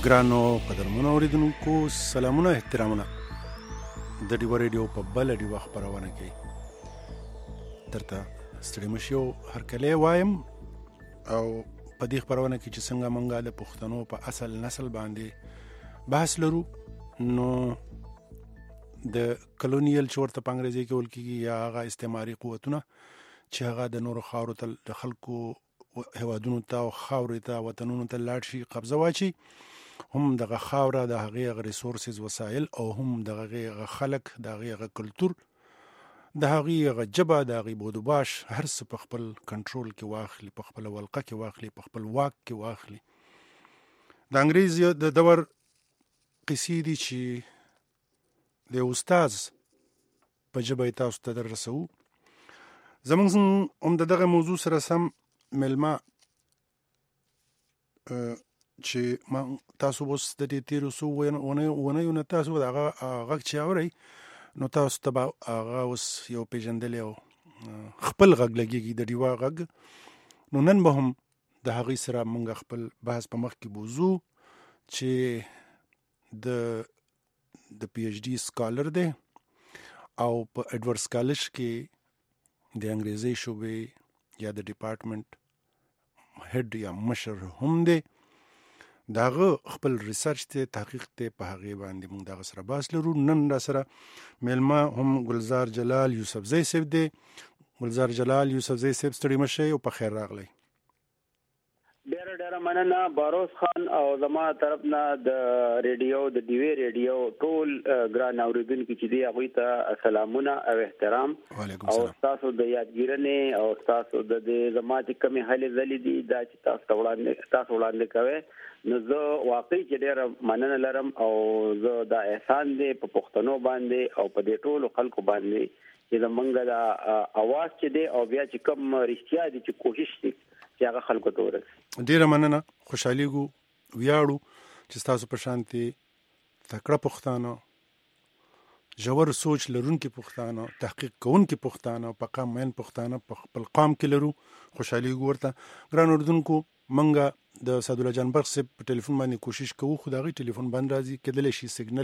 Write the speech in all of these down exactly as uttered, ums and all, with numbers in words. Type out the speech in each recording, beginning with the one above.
ګرانو قدرمنو اوریدونکو سلامونه احترامونه د ډیو ریډیو په بل ډیو خبرونه کې درته ستړي مشیو هر کله وایم او په دې خبرونه کې چې څنګه مونږه د پښتنو په اصل نسل باندې بحث لرو نو د کلونیل چورته په انګریزي کې ول کېږي یا هغه استعماري قوتونه چې هغه د نورو خاورو ته د خلکو هوادونو ته او خاورې ته وطنونو ته لاړ شي قبضه واچي هم دغه خاوره د هغې ریسورسز وسایل او هم دغه خلک د هغې کلتور د هغې جبه د هغې بودوباش هر څه په خپل کنټرول کې واخلي په خپل ولقه کې واخلي په خپل واک کې واخلي د انګریز د دور قصې دي چې د استاد په جبه تاسو ته در رسو زمونږ هم د دغه موضوع سره سم ملما چې ما تاسو اوس د دې تیرو سو ونه ونه نه تاسو هغه هغه چې اوري نو تاسو ته هغه اوس یو پیژندل او خپل غږ لګيږي د دیوا غږ نو نن به هم د هغه سره مونږ خپل بحث په مخ کې بوزو چې د د پی ایچ ډی سکالر دی او په ایډورډ سکالش کې د انګریزي شوبې یا د ډپارټمنټ هډ یا مشر هم دی داغه خپل ریسرچ ته تحقیق ته په هغه باندې موږ دغه سره باس لرو نن را سره ملما هم ګلزار جلال یوسفزی صاحب دی ګلزار جلال یوسفزی صاحب ستړي مشه او په خیر راغلی ډېر ډېر مننه باروس خان او زما طرف نه د ریډیو د دیوی ریډیو ټول ګران اوریدونکو چې دی هغه ته سلامونه او احترام او تاسو د یادګیرنې او تاسو د زما چې کومه هلې ځلې دي دا چې تاسو وړاندې تاسو وړاندې کوي نو زه واقعي چې ډېر مننه لرم او زه دا احسان دی په پښتنو باندې او په دې ټولو خلکو باندې چې زمونږ د اواز چې دی او بیا چې کوم رښتیا دي چې کوشش دي چې هغه خلکو ته ورسي ډیره مننه خوشحالي ګو ویاړو چې تاسو په شانتي تکړه پښتانه جوړ سوچ لرونکي پښتانه تحقیق کوونکي پښتانه په قام مین پښتانه په خپل قام کې لرو خوشحالي ګو ورته ګران اردوونکو منګه د سعد الله جان برخ سے په ټلیفون باندې کوشش کوو خو دا غي ټلیفون بند راځي کېدل شي سیګنل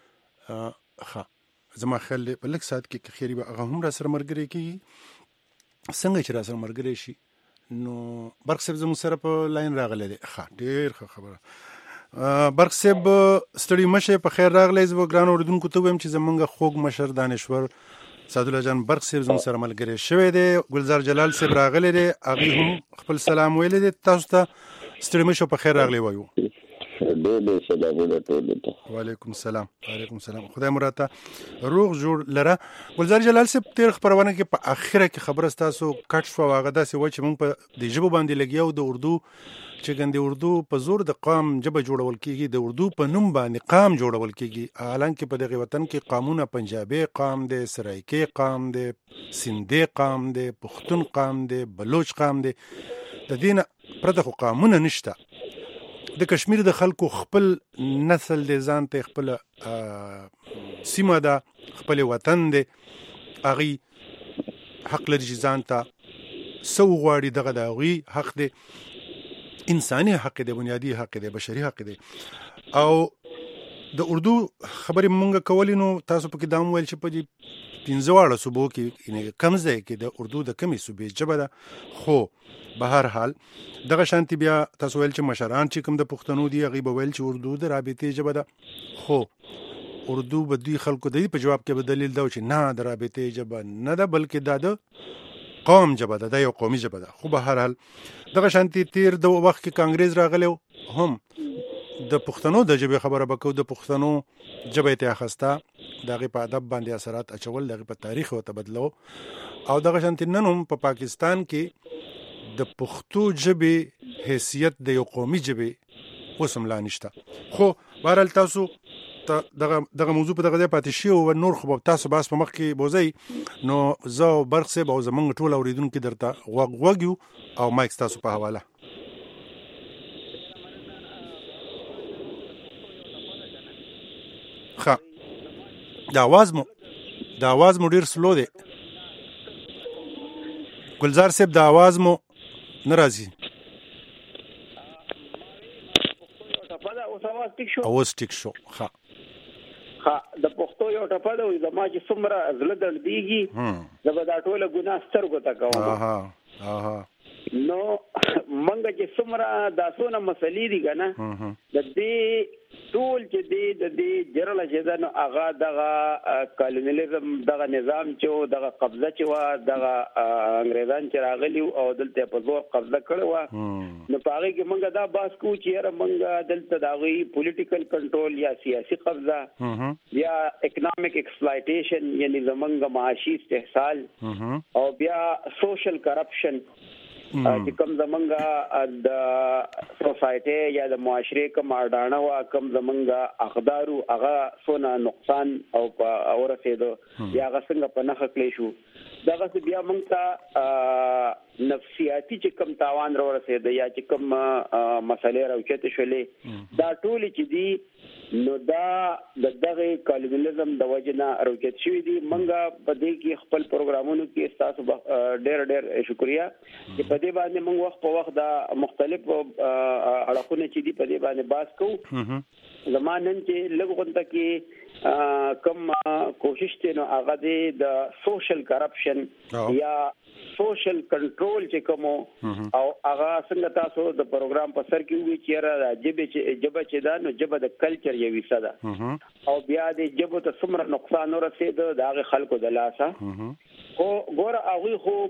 ښه زما خیال په لک سات کې خیری به هغه هم را سره مرګري کی څنګه چې را سره مرګري شي نو برخ صاحب زموږ سره په لاین راغلی دی ښه ډېر ښه خبره برخ صاحب ستړي مشه په خیر راغلی زه ګران اردوونکو ته وایم چې زمونږ خوږ مشر دانشور سعد الله جان برخ صاحب زموږ سره ملګری شوی دی ګلزار جلال صاحب راغلی دی هغه هم خپل سلام ویلی دی تاسو ته ستړي مشه په خیر راغلی وایو ډېر سلامونه ټول ته وعلیکم السلام وعلیکم السلام خدای مراته روغ جوړ لره ګلزار جلال صاحب تیر خبرونه کې په اخره کې خبره تاسو کټ شو واغه داسې و چې موږ په د ژبه باندې لګیاو د اردو چې ګندې اردو په زور د قام جبه جوړول کېږي د اردو په نوم باندې قام جوړول کېږي حالانکه په دغه وطن کې قامونه پنجابي قام دی سرایکي قام دی سندي قام دی پښتون قام دی بلوچ قام دی د دین پرته خو قامونه نشته د کشمیر د خلکو خپل نسل د ځان ته خپل سیمه ده خپل وطن دی هغه حق لري چې ځان ته سو غواړي دغه د هغه حق دی انساني حق دی بنیادی حق دی بشري حق دی او د اردو خبرې مونږ کولې نو تاسو په کې دام ویل چې په دې پنځه واړه صوبو کې کم ځای کې د اردو د کمی صوبې ژبه ده خو به هر حال دغه شانتي بیا تاسو ویل چې مشران چې کوم د پښتنو دی هغه به ویل چې اردو د رابطې ژبه ده خو اردو به دوی خلکو د په جواب کې به دلیل دا چې نه د رابطې ژبه نه ده بلکې دا د قوم ژبه ده د یو قومي ژبه ده خو به هر حال دغه شانتي تیر د وخت کې کانګریز راغلی هم د پښتنو د ژبې خبره وکړو د پښتنو ژبه ته اخسته دغه په ادب باندې اثرات اچول دغه په تاریخ او تبدلو او دغه شانتي نن هم په پاکستان کې د پښتو ژبې حیثیت د یو قومي ژبې اوسم لا نشته خو بهرحال تاسو دغه دغه موضوع په دغه ځای پاتې شي او نور خو تاسو باس په مخ کې بوزي نو زه برخ صاحب او زمونږ ټول اوریدونکو درته غوږ غوږیو او مایک تاسو په حواله ښه د आवाज مو د आवाज مو ډیر سلو دی ګلزار صاحب د आवाज مو ناراضي ټیک شو اوس ټیک شو ها ها د پښتو یو ټپه ده وي زما چې څومره زړه دردېږي زه به دا ټوله ګناه سترګو ته کوم اها اها نو منګه چې څومره دا څونه مسلې دي کنه د دې ټول چې دې د دې جرله چې دا نو هغه دغه کالونیلیزم دغه نظام چې دغه قبضه چې و دغه انګریزان چې راغلي او دلته په زور قبضه کړو نو په هغه کې منګه دا باس کو چې را منګه دلته دغه پولیټیکل کنټرول یا سیاسي قبضه یا اکونومیک ایکسپلایټیشن یعنی زمونږ معاشي استحصال او بیا سوشل کرپشن چې کوم زمونږ د سوسایټي یا د معاشري کوم اډانه وا کوم زمونږ اقدارو هغه سونه نقصان او اورسېدو یا هغه څنګه په نخښ کړی شو دغه بیا موږ ته نفسیاتي چې کوم تاوان راورسېد یا چې کوم مسلې راوچته شولې دا ټول چې دي نو دا د دغه کالونیلیزم د وجنه راوچت شوی دي موږ په دې کې خپل پروګرامونو کې تاسو ډېر ډېر شکریا چې په دې باندې موږ وخت په وخت د مختلف اړخونه چې دي په دې باندې باس کوو زمانن چې لږ کې کم کوشش ته نو هغه د سوشل کرپشن یا سوشل کنټرول چې کوم او هغه څنګه تاسو د پروګرام په سر کې وی چې را جبه چې جبه چې دا نو جبه د کلچر یوي صدا او بیا د جبه ته څومره نقصان ورسېد د هغه خلکو د لاسه او ګور هغه خو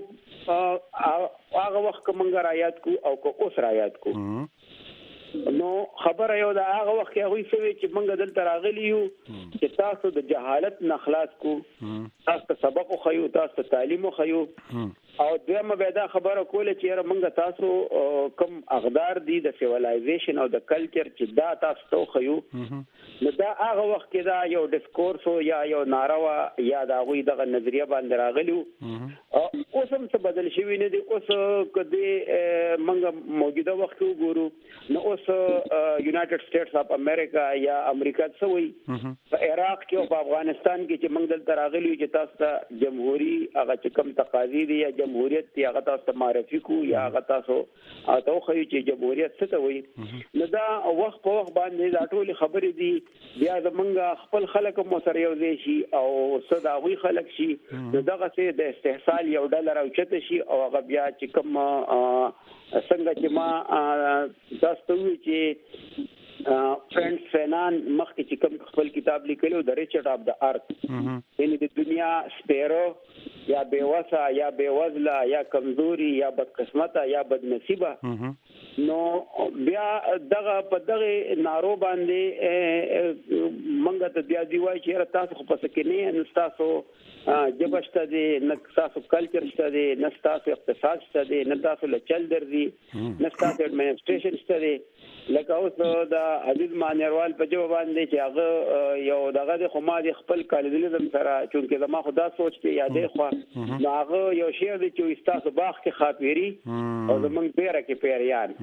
هغه وخت کومه رعایت کو او کو اوس رعایت کو نو خبره یو دا هغه وخت هغه سوي چې موږ دلته راغلی یو چې تاسو د جهالت نه خلاص کو تاسو سبق خو یو تاسو تعلیم خو یو او دغه به دا خبره کوله چې موږ تاسو کم اقدار دي د سیویلایزیشن او د کلچر چې دا تاسو ته خو یو نو دا هغه وخت کې دا یو ډیسکورس یا یو ناروا یا دا غوي دغه نظریه باندې راغلی او اوس هم څه بدل شوی نه دي اوس کدي موږ موجوده وخت وګورو نو اوس یونایټډ سټیټس اف امریکا یا امریکا څه وي په عراق کې او په افغانستان کې چې موږ دلته راغلی چې تاسو ته جمهوریت هغه چې کم تقاضي دي یا جمهوریت دی هغه تاسو معرفي کو یا هغه تاسو اته خو چې جمهوریت څه ته وي نو دا وخت په وخت باندې دا ټول خبرې دي بیا زمونږ خپل خلک مو سره یو ځای شي او صدا وی خلک شي دغه څه د استحصال یو ډالر او چته شي او هغه بیا چې کوم څنګه چې ما تاسو وی چې فرانس فینان مخکې چې کوم خپل کتاب لیکلو د ریچارډ اف د ارت یعنی د دنیا سپیرو یا بیوسا یا بیوزلا یا کمزوري یا بدقسمته یا بدنصیبه نو بیا دغه په دغه نارو باندې منګه ته بیا دی وای چې تاسو خو پس کې نه نو تاسو جبشته دي نه تاسو کلچر شته دي نه تاسو اقتصاد شته دي نه تاسو لچل درځي نه تاسو اډمنسټریشن شته دي لکه اوس د عزیز مانیروال په جواب باندې چې هغه یو دغه د خو ما د خپل کالونیلیزم سره چونکه زما خدا سوچ کې یادې خو هغه یو شی دی چې تاسو باغ کې خاطری او زمونږ پیره کې پیریان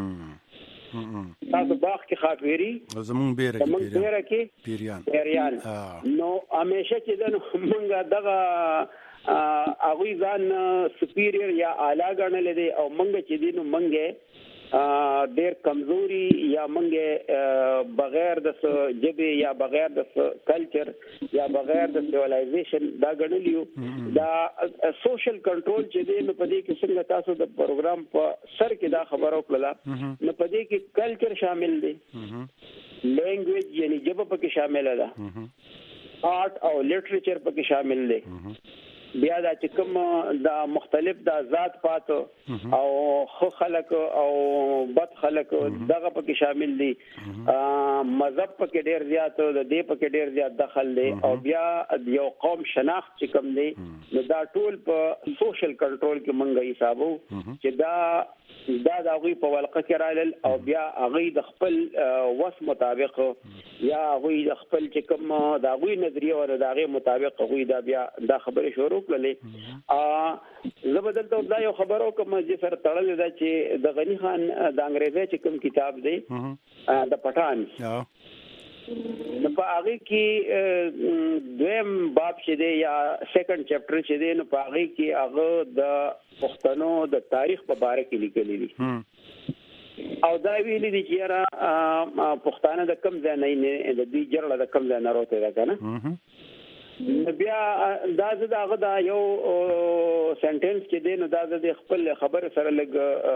تاسو باغ کې خاطری زمونږ پیره کې پیره کې پیریان پیریان نو همیشه چې د موږ دغه هغه ځان سپیریور یا اعلی ګڼل دي او موږ چې دینو موږ ډېر کمزوري یا منګه بغیر د جبه یا بغیر د کلچر یا بغیر د سیویلایزیشن دا غنلیو دا سوشل کنټرول چې دی نو پدې کې څنګه تاسو د پروګرام په سر کې دا خبرو کړله نو پدې کې کلچر شامل دی لینګویج یعنی جبه پکې شامل ده آرټ او لټریچر پکې شامل دی بیا دا چې کوم دا مختلف دا ذات پات او خو خلق او بد خلق دغه پکې شامل دي مذهب پکې ډیر زیات د دې پکې ډیر زیات دخل دی او بیا یو قوم شناخت چې کوم دی نو دا ټول په سوشل کنټرول کې مونږه حسابو چې دا دا د هغوی په ولقه کې رالل او بیا هغوی د خپل وس مطابق یا هغوی د خپل چې کوم د هغوی نظریه او د هغې مطابق هغوی دا بیا دا خبرې شروع کړلې زه به دلته دا یو خبر وکړم چې سره تړلې ده چې د غني خان د انګریزي چې کوم کتاب دی د پټان نو په هغه کې دویم باب چې دی یا سیکنډ چپټر چې دی نو په هغه کې هغه د پښتنو د تاریخ په اړه کې لیکلي دي او دا ویلي دي چې را پښتانه د کم ځای نه د دې جرړه د کم ځای نه راوته ده کنه بیا دا زه داغه دا یو سنټنس کې دی نو دا د خپل خبر سره لګ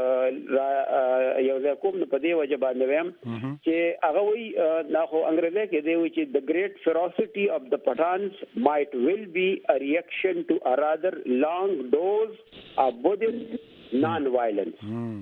یو ځای کوم په دې وجه باندې ویم چې هغه وی دا خو انګریزي کې دی چې the great ferocity of the Pathans might will be a reaction to a rather long dose of Buddhist non-violence.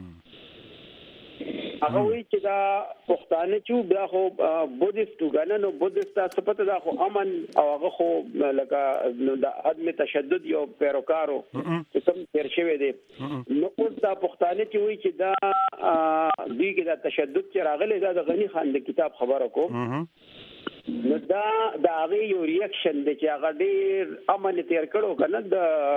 هغه وی چې دا پښتانه چې بیا خو بودیست وګڼه نو بودیست تاسو پته دا خو امن او هغه خو لکه د عدم تشدد یو پیروکارو چې کوم تیر شوی دی نو اوس دا پښتانه چې وی چې دا دوی کې دا تشدد چې راغلی دا د غنی خان د کتاب خبره کوم نو دا دا هغه یو ریاکشن دی چې هغه ډیر امن تیر کړو کنه د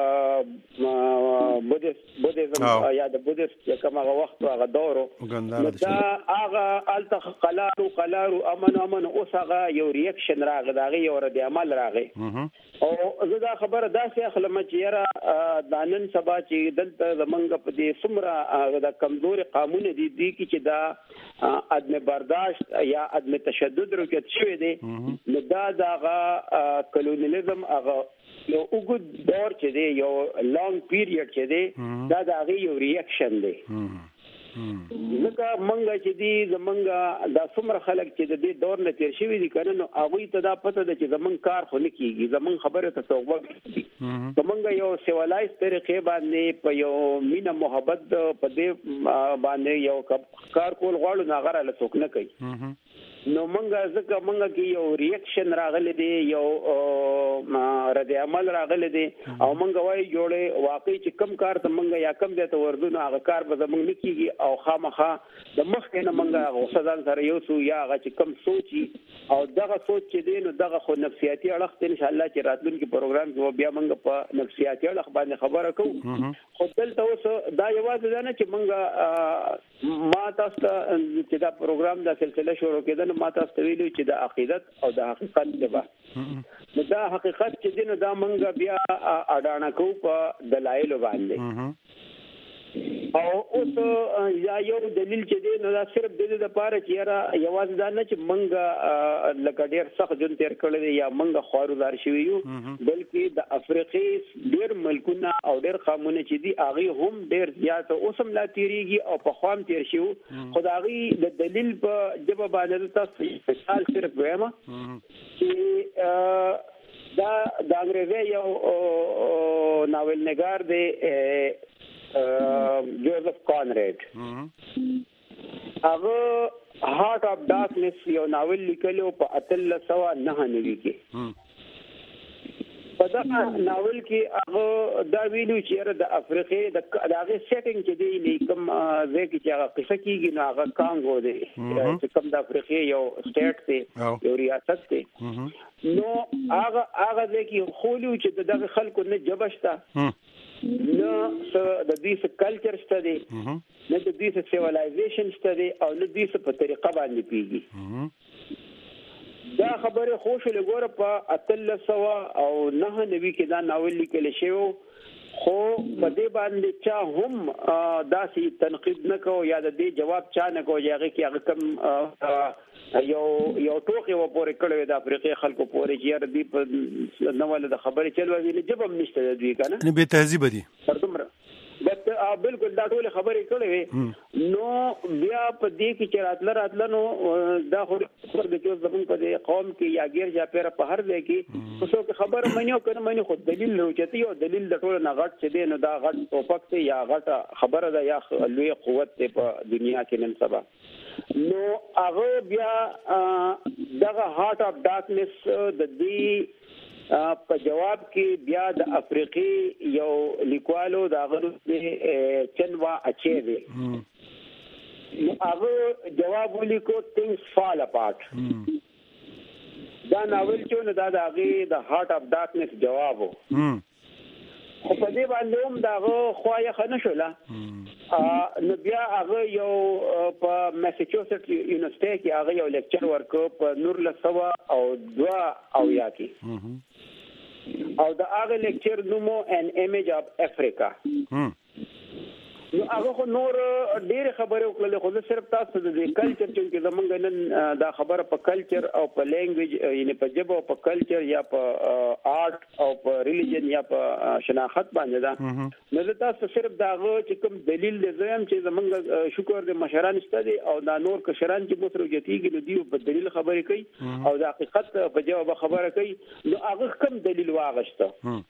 بودیست بودیزم یا د بودیست کوم هغه وخت هغه دورو دا هغه الته قلارو قلارو امن امن اوس هغه یو ریاکشن راغی دا هغه یو رد عمل راغی او زه دا خبره داسې اخلم چې یاره دانن سبا چې دلته زمونږ په دې څومره د کمزوري قانون دي دي چې دا عدم برداشت یا عدم تشدد رکت شوی دی نو دا دغه کلونیلیزم هغه یو وګد دور چې دی یو لانګ پیریډ چې دی دا د هغه یو ریاکشن دی لکه منګه چې دی زمونږه د څومره خلک چې د دې دور نه تیر شوی دي کنه نو هغه ته دا پته ده چې زمونږ کار خو نه کیږي زمونږ خبره ته توغه زمونږ یو سیولایز طریقې باندې په یو مینه محبت په دې باندې یو کار کول غواړو نه غره لڅوک نه کوي نو منګه ځکه منګه کې یو ریاکشن راغلی دی یو رد عمل راغلی دی او منګه وای جوړه واقعي چې کم کار ته منګه یا کم دې ته ورځو نو هغه کار به زمونږ نه کیږي او خامخا د مخ کې نه منګه غوسدان سره یو سو یا هغه چې کم سوچي او دغه سوچ چې دی نو دغه خو نفسیاتي اړخ ته ان شاء الله چې راتلونکي پروګرام کې بیا منګه په نفسیاتي اړخ باندې خبره کوو خو دلته اوس دا یوازې نه چې منګه ما تاسو چې دا پروګرام د سلسله شروع کېده ما تاسو ویلو چې د عقیدت او د حقیقت دبا نو دا حقیقت چې دین دا منګه بیا اډانه کو په دلایل باندې او اوس یا یو دلیل چې دی نو دا صرف د دې لپاره چې را یوازې دا نه چې منګه لکه ډیر سخت جون تیر کړل یا منګه خوارودار شوی یو بلکې د افریقي ډیر ملکونه او ډیر قومونه چې دی هغه هم ډیر زیات اوسم لا تیریږي او په خوام تیر شو خدایي د دلیل په جواب باندې تاسو مثال صرف وایم چې دا د انګریزي یو ناول نگار دی جوزف کانریډ هغه هارت اف ډارکنس یو ناول لیکلو په اتلس سوه نهه نوي کې په دا ناول کې هغه دا ویلو چې د افریقې د هغه سیټینګ کې دی لیکم ځکه چې هغه قصه کېږي نو هغه کانګو دی چې کوم د افریقې یو سټیټ دی یو ریاست دی نو هغه هغه ځکه خولو چې دغه خلکو نه جبشتا نو د دې څه کلچر شته دی نه د دې څه سیویلایزیشن شته دی او نه د دې څه په طریقه باندې پیږي دا خبره خوش لګوره په اتلس سوه او نهه نوي کې دا ناول لیکل شوی خو په دې باندې چا هم داسې تنقید نکوه یا د دې جواب چا نکوه چې هغه کې هغه کم یو یو ټوکی و پورې کړو د افریقای خلکو پورې چې یار دې په نواله د خبرې چلوي نه جبم نشته دوی کنه نه به تهذیب دي ترڅومره بس بالکل دا ټول خبرې کړې نو بیا په دې کې چې راتل راتل نو دا خو پر د چې زمون په قوم کې یا غیر یا پیر په هر ځای کې څه خبره مینو کنه مینو خو دلیل لوچتي او دلیل د ټول نه غټ چې دی نو دا غټ ټوپک ته یا غټه خبره ده یا لوی قوت ته په دنیا کې نن سبا نو هغه بیا دغه هارت اف ډارکنس د دې په جواب کې بیا د افریقي یو لیکوالو دا غره چنوا اچي دی هغه جواب ولیکو things fall apart دا ناول چې نو دا د هغه د هارت اف ډارکنس جواب وو خو په دې باندې هم داغه خوایه خنه شولا نو بیا هغه یو په میساچوسټ یونیورسيټي کې هغه یو لیکچر ورکو په نور لسوا او دوا او یا کې او دا هغه لیکچر نومو an image of Africa نو هغه خو نور ډېر خبرې وکړلې خو زه صرف تاسو د کلچر چې زمونږ نن دا خبره په کلچر او په لینګویج یعنی په ژبه او په کلچر یا په آرټ او په ریلیجن یا په شناخت باندې دا نو زه تاسو صرف دا غو چې کوم دلیل دی زم چې زمونږ شکر د مشران شته دي او دا نور کشران چې مو سره جتیږي نو دی په دلیل خبرې کوي او د حقیقت په جواب خبره کوي نو هغه کوم دلیل واغشته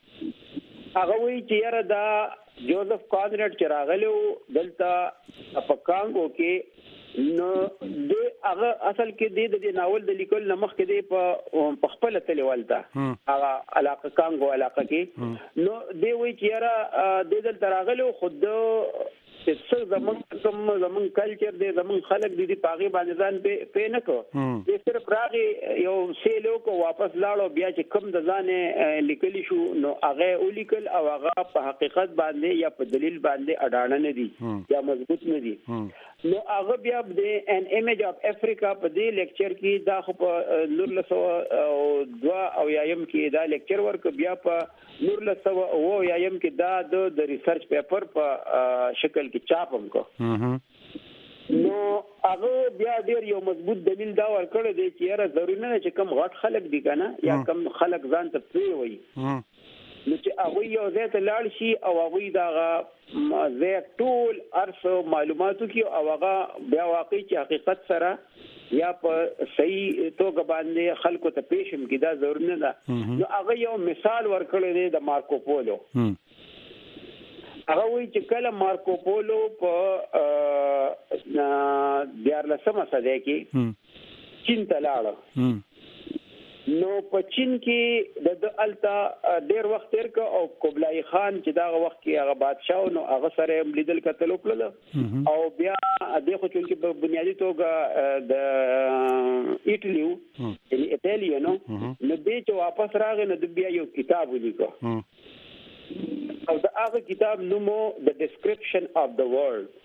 هغه وی چې یاره دا جوزف کانرډ چې راغلو دلته په کانګو کې نو د هغه اصل کې د ناول د لیکل نمخ کې دی په خپل تلوالته هغه علاقه کانګو علاقه کې نو دی وی چې یاره د دلته راغلو خود څه زمون کوم زمون کلچر دی زمون خلک دي په هغه باندې ځان په په نه کو د صرف راغي یو سیلو کو واپس لاړو بیا چې کوم د ځانه لیکلی شو نو هغه ولیکل او هغه په حقیقت باندې یا په دلیل باندې اډانه نه دي یا مضبوط نه دي نو هغه بیا د ان ایمیج اف افریقا په دې لیکچر کې دا خو په نور لسو او دوا او یایم کې دا لیکچر ورک بیا په نور لسو او یایم کې دا د ریسرچ پیپر په شکل چاپم کو نو هغه بیا ډیر یو مضبوط دلیل دا ورکړی دی چې یاره ضروري نه چې کم غټ خلک دي کنه یا کم خلک ځان ته پری وي نو چې هغه یو ځای ته لاړ شي او هغه دا زه ټول ارسو معلوماتو کې او هغه بیا واقعي چې حقیقت سره یا په صحیح توګه باندې خلکو ته پیشم کې دا ضروري نه ده نو هغه یو مثال ورکړی دی د مارکو پولو هغه وی چې کله مارکو پولو په دیارلسمه صدۍ کې چین ته لاړ نو په چین کې د التا ډیر وخت تیر کو او قبلای خان چې دا وخت کې هغه بادشاہ نو هغه سره لیدل کتل وکړل او بیا د خو چې په بنیادی توګه د ایټلیو یعنی ایټالیانو نو دې چې واپس راغی نو د بیا یو کتاب ولیکو او دا هغه کتاب نومو The Description of the World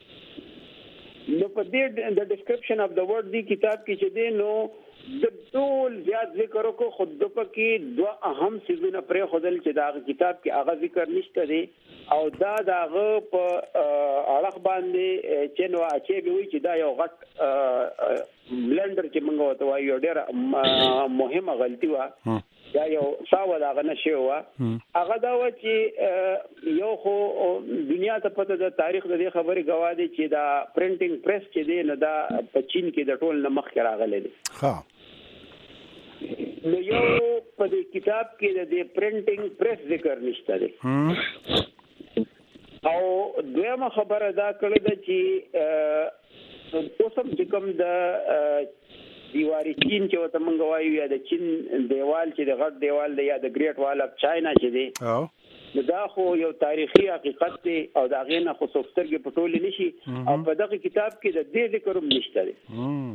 نو په دې د Description of the World دی کتاب کې چې دی نو د ټول زیات ذکر کو خود د پکې دوه اهم سيزونه پرې خدل چې دا کتاب کې هغه ذکر نشته دی او دا داغه په اړه باندې چې نو اچي به وي چې دا یو غټ بلندر چې موږ وته وایو ډېر مهمه غلطي و یا یو ساوه دا غنه شی و هغه دا و چې یو خو دنیا ته پته د تاریخ د خبرې گواهی چې دا پرنټینګ پریس چې دی نو دا په چین کې د ټول نمخ کې راغلی دی ها نو یو په دې کتاب کې د پرنټینګ پریس ذکر نشته دی او دویمه خبره دا کړې ده چې اوسم چې کوم د دیواری چین چې وته مونږ وایو یا د چین دیوال چې د غټ دیوال دی یا د ګریټ وال اف چاینا چې دی او دا خو یو تاریخي حقیقت دی او دا غینه خو څوکترګې پټول نشي او په دغه کتاب کې د دې ذکر هم نشته دی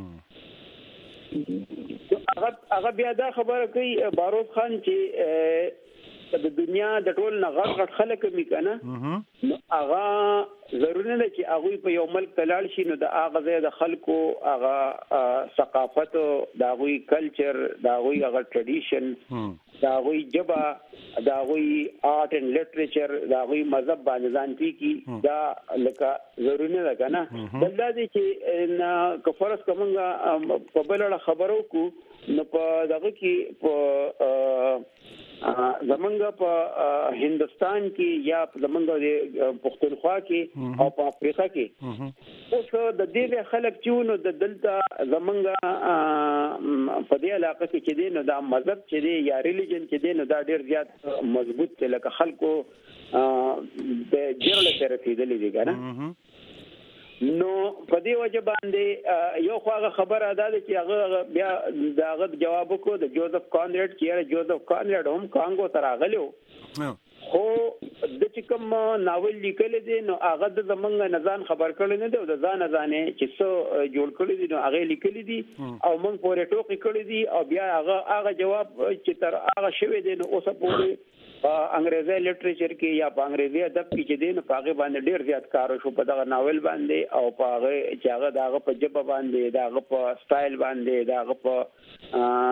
هغه هغه بیا دا خبره کوي باروز خان چې د دنیا د ټول نه غټ غټ خلک می کنه نو هغه ضروري نه چې هغه په یو ملک تلاړ شي نو د هغه ځای د خلکو هغه ثقافت دا غوي کلچر دا غوي هغه ټریډیشن دا غوي جبا دا غوي آرټ اینڈ لټریچر دا غوي مذهب باندې ځان پی کی دا لکه ضروري نه کنه بلدا دي چې کفرس کومه په بل خبرو کو نو په دغه کې په زمونږ په هندستان کې یا زمونږ د پښتونخوا کې او په افریقا کې اوس د دې خلک چې نو د دلته زمونږ په دې علاقه کې چې دی نو دا مذهب چې دی یا ریلیجن چې دی نو دا ډیر زیات مضبوط دی لکه خلکو د جرل سره رسیدلې دي کنه نو په دې وجه باندې یو خو هغه خبره ده چې هغه بیا داغه جواب کو د جوزف کانرډ چې جوزف کانرډ هم کانګو ته راغلو خو د چې کوم ناول لیکل دي نو هغه د زمونږ نزان خبر کړل نه دی او د ځان ځانې چې څو جوړ کړی دي نو هغه لیکل دي او موږ پورې ټوکی کړی دي او بیا هغه هغه جواب چې تر هغه شوی دی نو اوسه پورې انګریزي لټریچر کې یا په انګریزي ادب کې چې دین په هغه باندې ډیر زیات کار شو په دغه ناول باندې او په هغه چې هغه دغه په جبه باندې دغه په سټایل باندې دغه په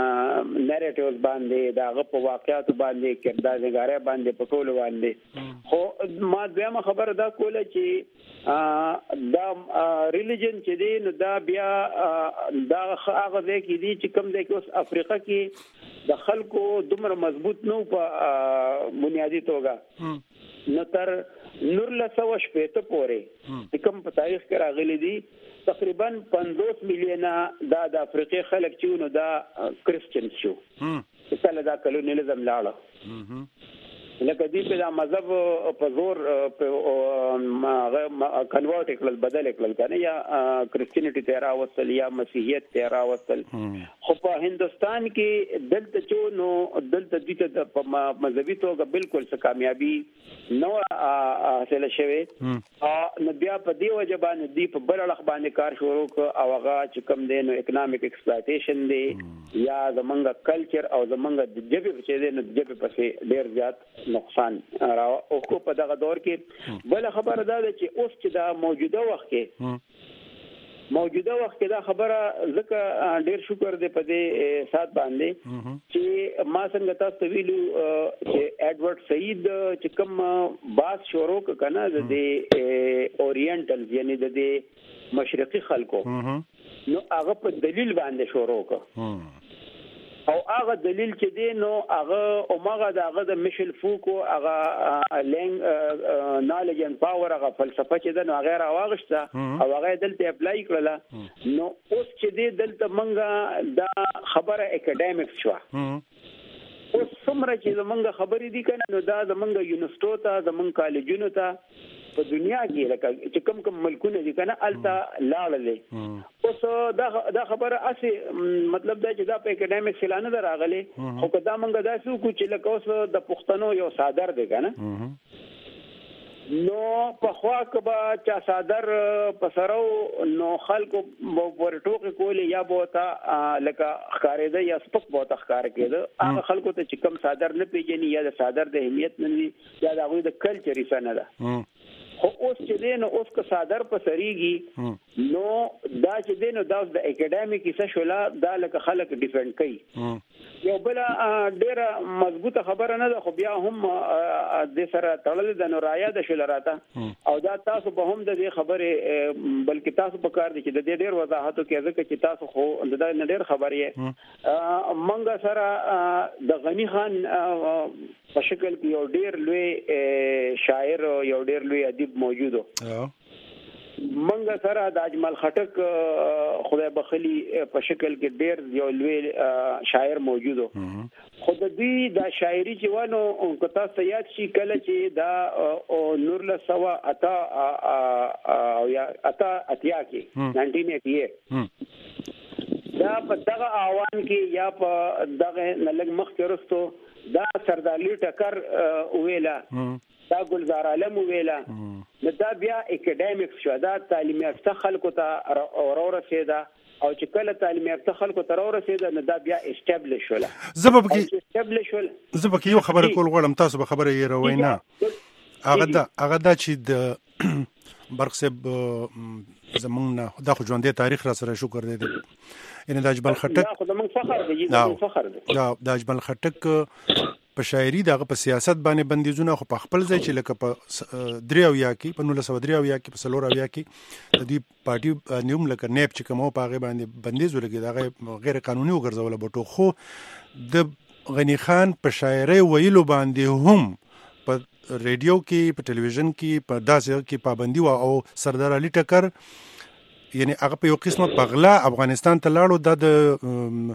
نریټیوز باندې داغه په واقعیت باندې کردار نگاره باندې په ټولو باندې خو ما دغه خبره دا کوله چې دا ریلیجن چې دی نو دا بیا دا هغه ځای کې دی چې کوم ځای کې اوس افریقا کې د خلکو دومره مضبوط نو په بنیادی توګه نو تر نور له سو شپته پورې کوم په تاریخ کې راغلي دي تقریبا پنځوس میلیونه دا د افریقای خلک چې نو دا کرسچن شو کله دا کلونیزم لاړه لکه دې په دا مذهب په زور په کنورټ کړل بدل کړل کنه یا کرسچینټی ته راوستل یا مسیحیت ته راوستل خو په هندستان کې دلته چې نو دلته دې په مذهبي توګه بالکل څه کامیابی نو حاصل شوه نو بیا په دې وجه باندې دې په بل اړه باندې کار شروع او هغه چې کوم دی نو اکونومیک ایکسپلایټیشن دی یا زمونږ کلچر او زمونږ د جبه چې دی نو جبه پسې ډیر زیات نقصان را او کو په دغه دور کې بل خبره ده چې اوس چې دا موجوده وخت کې موجوده وخت کې دا خبره ځکه ډیر شکر دې په دې سات باندې چې ما څنګه تاسو ویلو چې ایڈورډ سعید چې کوم باس شروع کنه د اورینټل یعنی د مشرقي خلکو نو هغه په دلیل باندې شروع کړ او هغه دلیل چې دی نو هغه اومغه دغه د میشل فوکو هغه لنګ نالج اند پاور هغه فلسفه چې د نو غیر واغشته او هغه دلته اپلای کړله نو اوس چې دی دلته منګه دا خبره اکیډمیک شو اوس څومره چې زمونږ خبرې دي کنه نو دا زمونږ یونیورسيټو ته زمونږ کالجونو ته په دنیا کې لکه چې کوم کوم ملکونه دي کنه الته لاړلې اوس دا دا خبره اسی مطلب دا چې دا په اکیډمیک سلانه دراغلي خو کدا مونږ دا څه کو چې لکه اوس د پښتنو یو صادر دی کنه نو په خوا کبا چا صادر پسرو نو خلکو ورټوکې کولې یا بوتا لکه ښکارېده یا سپک بوتا ښکار کېده هغه خلکو ته چې کم صادر نه پیژني یا د صادر د اهمیت نه وي یا د هغوی د کلچر حصه نه ده خو اوس چې دی نو اوس که صادر پسریږي نو دا چې دی نو دا د اکیډمیک حصه شوله دا لکه خلک ډیفنډ کوي یو بل ډیره مضبوطه خبره نه ده خو بیا هم د سره تړل د نو رایا د شول راته او دا تاسو به هم د دې خبره بلکې تاسو په کار دي چې د دې ډیر وضاحت کوي ځکه چې تاسو خو د دې ډیر خبرې منګه سره د غنی خان په شکل کې یو ډیر لوی شاعر یو ډیر لوی ادیب موجودو منګه سره د اجمل خټک خدای بخلی په شکل کې ډیر یو لوی شاعر موجودو خو د دې د شاعري چې ونه کتا سیاد شي کله چې دا نور له سوا اتا او یا اتا اتیا کې نائنټین ایټی ایټ دا په دغه اوان کې یا په دغه نلګ مخ کې ورستو دا سردارلی ټکر ویلا دا گلزار عالم ویلا دا بیا اکیډمیک شو دا تعلیم یافته خلکو ته ورورسېده او چې کله تعلیم یافته خلکو ته ورورسېده نو دا بیا اسټابلیش شول زبب کې اسټابلیش شول زبب کې یو خبره کول غواړم تاسو به خبره یې روينا هغه دا هغه دا چې د برخصب زمونږ د خو ژوندې تاریخ را سره شکر دی ان د اجمل خټک دا خو زمونږ فخر دی زمونږ فخر دی دا د اجمل خټک په شاعري دغه په سیاست باندې بندیزونه خو په خپل ځای چې لکه په دریو یا کې په نولس سو دریو یا کې په سلور یا کې د دې پارټي نیوم لکه نیب چې کومه په هغه باندې بندیز ولګي دا غیر قانوني وګرځول بټو خو د غنی خان په شاعري ویلو باندې هم په ریډیو کې په ټلویزیون کې په داسې کې پابندي او سردار علي ټکر یعنی هغه په یو قسمه پغلا افغانستان ته لاړو د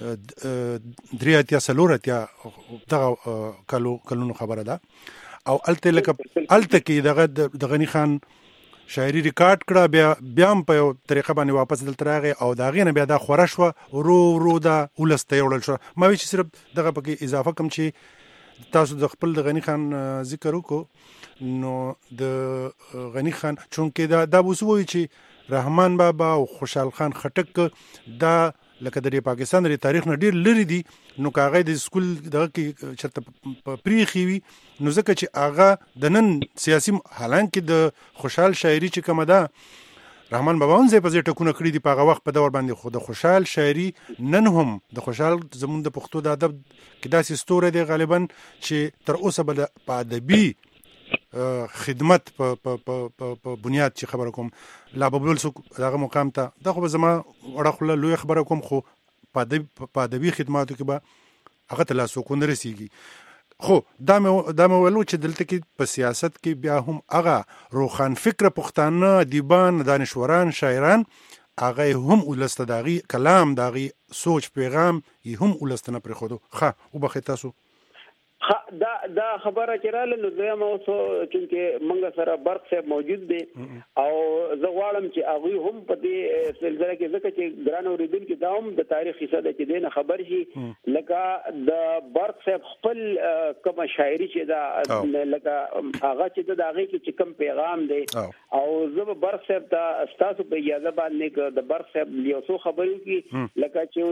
درې اتیا سلور اتیا دغه کلو کلونو خبره ده او الته لکه الته کې دغه د غنی خان شاعري ریکارډ کړه بیا بیا په یو طریقه باندې واپس دلته راغی او دا غینه بیا دا خورش و رو رو دا ولسته یوړل شو ما وی چې صرف دغه پکې اضافه کم چې تاسو د خپل د غنی خان ذکر وکړو نو د غنی خان چونکې دا د وسوي چې رحمان بابا او خوشحال خان خټک دا لکه د پاکستان د تاریخ نه ډیر لري دي نو کاغه د سکول دغه کې چرته پریخي وي نو ځکه چې هغه د نن سیاسي حالان کې د خوشحال شاعري چې کومه ده رحمان بابا هم ځای په ځای ټکونه کړي دي په هغه وخت په دور باندې، خو د خوشحال شاعري نن هم د خوشحال زمونږ د پښتو د ادب کې داسې ستوری دی غالبا چې تر اوسه به په ادبي خدمت په په په په بنیاد چې خبره کوم لا ببلول څوک دغه مقام ته، دا خو به زما وړه خوله لوی خبره کوم، خو په ادب په ادبي خدماتو کې به هغه ته لا څوک نه رسېږي. خو دا مې دا مې ویلو چې دلته کې په سیاست کې بیا هم هغه روښان فکره پښتانه ادیبان، دانشوران، شاعران، هغه هم ولسته د هغې کلام، د هغې سوچ پیغام یې هم ولسته نه پرېښودو. ښه وبخئ تاسو. دا دا خبره چې رااله نو دویم اوس چونکې موږ سره برق صاحب موجود دی او زه غواړم چې هغوی هم په دې سلسله کې، ځکه چې ګران اورېدونکي دا هم د تاریخ کیسه ده چې دی نه خبر شي، لکه د برق صاحب خپل کومه شاعري چې ده، لکه هغه چې ده د هغې کې چې کوم پیغام دی، او زه به برق صاحب ته ستاسو په اجازه باندې د برق صاحب یو څو خبرې وکړي، لکه چې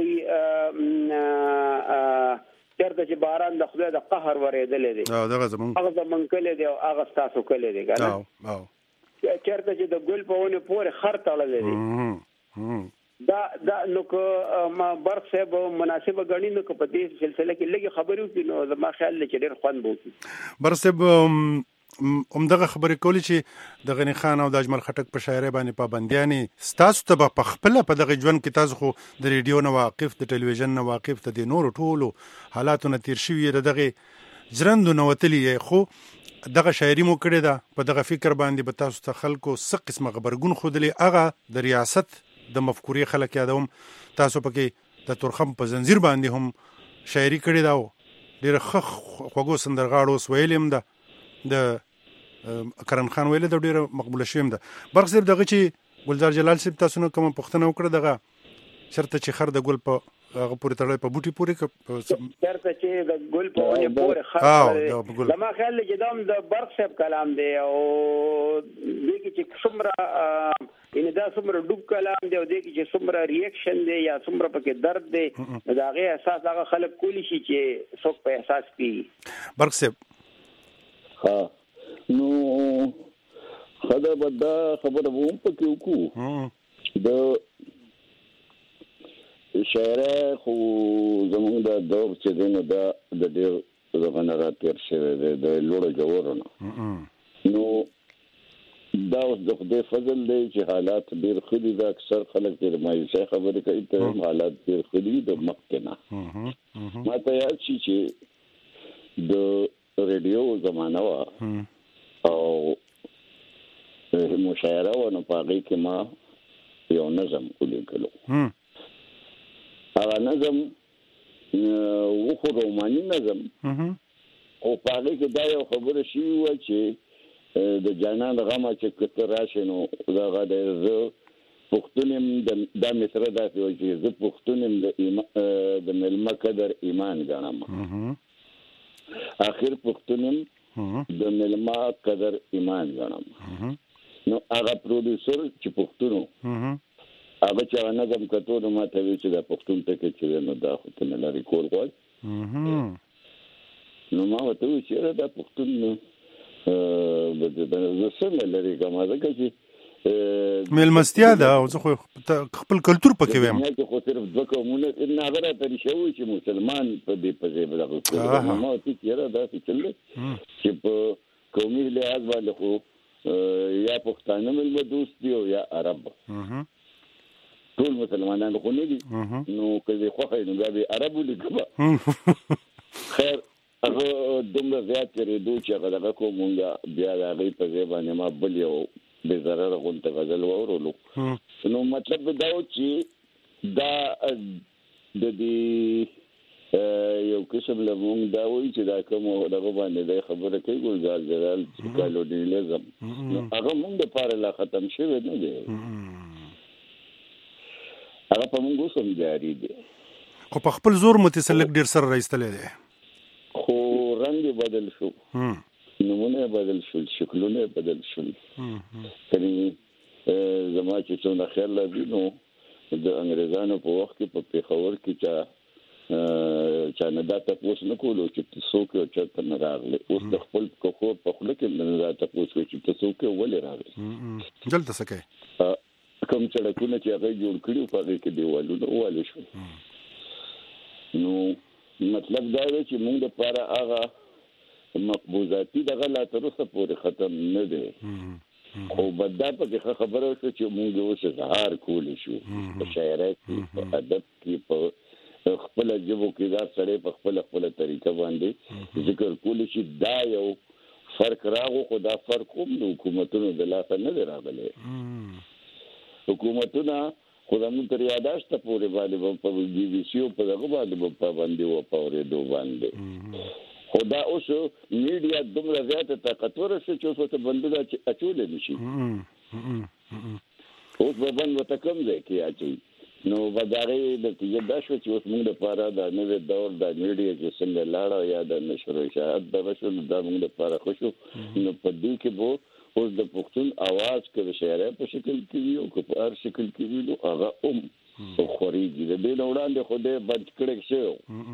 وایي چېرته چې باران د خدای د قهر ورېدلی دی، هغه زمونږ کلی دی او هغه ستاسو کلی دی، که نه؟ چېرته چې د ګل په ونې پورې خر تړلی دی. دا دا نو که ما برق صاحب مناسبه ګڼي نو که په دې سلسله کې لږې خبرې وکړي نو زما خیال دی چې ډېر خوند به وکړي. برق صاحب همدغه خبرې کولې چې د غني خان او د اجمل خټک په شاعرۍ باندې پابندیانې ستاسو ته به په خپله په دغه ژوند کې تاسو خو د ریډیو نه واقف، د ټلویزیون نه واقف، د دې نورو ټولو حالاتو نه تېر شوي یې، د دغې ژرندو نه وتلي یې، خو دغه شاعري مو کړې ده، په دغه فکر باندې به تاسو ته خلکو څه قسمه غبرګون ښودلی، هغه د ریاست د مفکورې خلک یادوم، تاسو پکې د تورخم په زنځیر باندې هم شاعري کړې ده او ډېره ښه خوږو سندرغاړو اوس ویلې هم ده، د کرن خان ویله د ډېره مقبوله شوې هم ده. برق صاحب دغه چې ګلزار جلال صاحب تاسو نه کومه پوښتنه وکړه، دغه چېرته چې خر د ګل په هغه پورې تړلی، په بوټي پورې، چېرته چې د ګل په ونې پورې خر تړلی، زما خیال دی چې دا هم د برق صاحب کلام دی او دې کې چې څومره یعنې دا څومره ډوب کلام دی او دې کې چې څومره ریاکشن دی یا څومره پکې درد دی، د هغې احساس هغه خلک کولی شي چې څوک په احساس کېږي. برق صاحب ها نو خدا به دا خبره به هم پکې وکړو، د شاعرۍ خو زمونږ دا دور چې دی نو دا د ډېر دغه نه راتېر شوی دی، د لوړو جوورو نه. نو دا اوس د خدای فضل دی چې حالات ډېر ښه دي، دا اکثر خلک چې د مایوسۍ خبرې کوي ته هم حالات ډېر ښه دي د مخکې نه. ما ته یاد شي چې د ریډیو زمانه وه او مشاعره وه، نو په هغې کې ما یو نظم ولیکلو. هغه نظم و خو روماني نظم، او په هغې کې دا یو خبره شوې وه چې د جانان غمه چې که ته راشې نو دغه دی زه پښتون یم، دا مصره داسې وه چې زه پښتون یم، د میلمه قدر ایمان ګڼم، آخر پښتون یم د میلمه قدر ایمان ګڼم. نو هغه پروډیوسر چې پښتون و هغه چې هغه نظم کتو نو ما ته ویل چې دا پښتون ټکی چې دی نو دا خو ته نه لرې کول غواړي. نو ما ورته وویل چې یاره دا پښتون زه څنګه لرې کړم، ځکه چې میلمستیا ده او زه خو خپل کلتور پکې ویم. دنیا کې خو صرف دوه قومونه نه هغه راته ریښه وایي چې مسلمان په دې په ځای دغه کړي. ما ورته ویل چې یاره داسې چل دی چې په قومي لحاظ باندې خو یا پښتانه مېلمه دوست دي او یا عرب، ټول مسلمانان خو نه دي. نو که دې خوښه نو بیا به عرب ولیکم. خیر هغه دومره زیات تېرېدو چې هغه دغه کوم مونږ بیا د هغې په ځای باندې ما بل یو بې ضرره غونته غزل واورولو. نو مطلب دا و چې دا د دې یو قسم له مونږ دا وایي چې دا کوم دغه باندې دی خبره کوي ګلزار جلال کالونیلزم، نو هغه مونږ دپاره لا ختم شوی نه دی، هغه په مونږ اوس هم جاري دی، خو په خپل زور متسلک ډېر سره رایستلی دی، خو رنګ یې بدل شو، نمونه بدل شول، شکلونه بدل شول. کني زما چې څونه خیال لري نو د انګريزانو په وخت کې په پیښور کې چا چا نه دا تاسو نه کولو چې تاسو کې چرته نه راغلي، اوس د خپل کوخو په خله کې نه دا تاسو چې تاسو کې ولې راغلي. دلته څه کوي؟ کوم سړکونه چې هغه جوړ کړي په هغه کې دیوالونه وواله شو. نو مطلب دا دی چې موږ د پاره هغه مقبوضاتي دغه لا تر اوسه پورې ختم نه دی. خو بدا په خبره شو چې موږ اوس اظهار کولی شو په شاعرۍ کې په ادب کې په خپل ژبو کې دا سړی په خپل خپل طریقه باندې ذکر کولی شي. دا یو فرق راغو خو دا فرق هم د حکومتونو د لاسه نه دی راغلی. حکومتونه خو زموږ تر یاداشته پورې باندې په بي بي سي او په دغه باندې په پابندي او په اورېدو باندې. خو دا اوس میډیا دومره زیاته طاقتوره شو چې اوس ورته بندونه اچولی نه شي. اوس به بند ورته کوم ځای کې اچوي. نو به د هغې نتیجه دا شوه چې اوس موږ دپاره دا نوی دور دا میډیا چې څنګه لاړه یا د نشر و اشاعت دغه شو دا موږ دپاره ښه شو. نو په دې کې به اوس د پښتون اواز که د شاعرۍ په شکل کې وي او که په هر شکل کې وي نو هغه هم خورېږي. د دې نه وړاندې خو دی بند کړی شوی